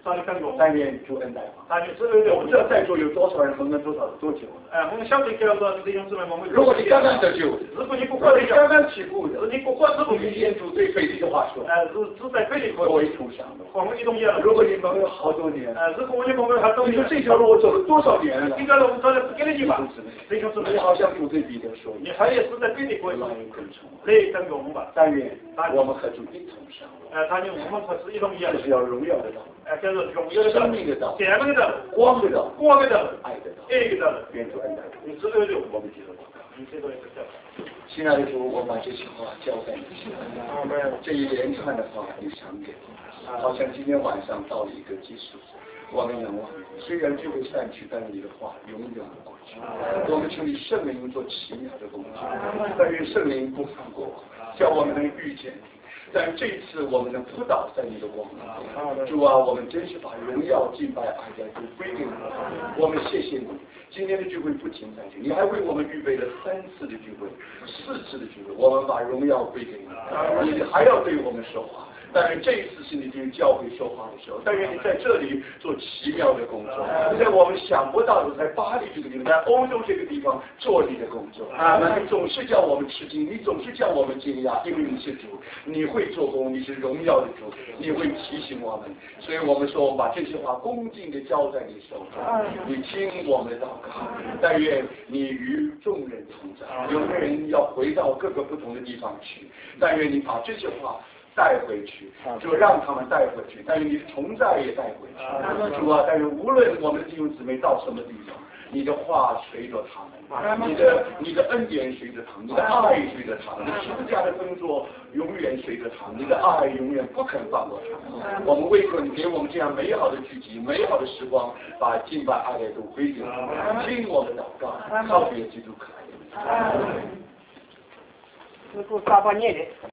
S2: 上的更多。
S1: 但愿主恩待我。
S2: 但愿主恩待我。
S1: 我不知道在座有多少人蒙了多久了。
S2: 我们晓得叫做弟兄姊妹们，
S1: 如果你刚刚得救，
S2: 如果你不过得救，
S1: 刚刚起步的，
S2: 你不过这步，
S1: 你沿主对腓力的话说，
S2: 是在腓力
S1: 我一同享的。
S2: 我们一同样。
S1: 如果你蒙了好多年，
S2: 如果你蒙了好多年，
S1: 你说这条路我走了多少年了？
S2: 这条路我走了10几年吧。弟兄姊妹，
S1: 你好像主对彼得说，
S2: 你还也是在腓力过。来跟着我们吧。
S1: 但愿我们和主一同享路。
S2: 但愿我们和主一同一样。
S1: 这是要荣耀的道。
S2: 这是荣耀的道。
S1: 生命的道。
S2: 生命的道。
S1: 光的道。
S2: 光的道。
S1: 爱的道。
S2: 爱的道。
S1: 愿主恩待
S2: 你知道的，
S1: 我们接受祷告。
S2: 你接受一个祷告。
S1: 亲爱的主，我把这些话交在你手里。这一连串的话，你赏给我，好像今天晚上到了一个结束。我们仰望你，虽然聚会散去，但你的话永远不过去。我们求你圣灵做奇妙的工作，但愿圣灵不放过我，叫我们能遇见你。但这次我们能扑倒在你的光里。主啊，我们真是把荣耀、敬拜、爱戴都归给你。我们谢谢你，今天的聚会不仅在这里，你还为我们预备了3次的聚会、4次的聚会，我们把荣耀归给你，你还要对我们说话。但愿这一次是你对教会说话的时候，但愿你在这里做奇妙的工作，在我们想不到的，在巴黎这个地方，在欧洲这个地方做你的工作。你总是叫我们吃惊，你总是叫我们惊讶，因为你是主，你会做工，你是荣耀的主，你会提醒我们。所以我们说，我们把这些话恭敬地交在你手中，你听我们的祷告。但愿你与众人同在，有的人要回到各个不同的地方去，但愿你把这些话带回去，就让他们带回去，但愿你的同在也带回去。主啊，但愿无论我们的弟兄姊妹到什么地方，你的话随着他们，你的恩典随着他们，你的爱随着他们，十字架的工作永远随着他们，你的爱永远不肯放过他们。我们为着你给我们这样美好的聚集、美好的时光，把敬拜爱都归给你，听我们祷告，靠主基督可爱。
S3: 是做沙发念的。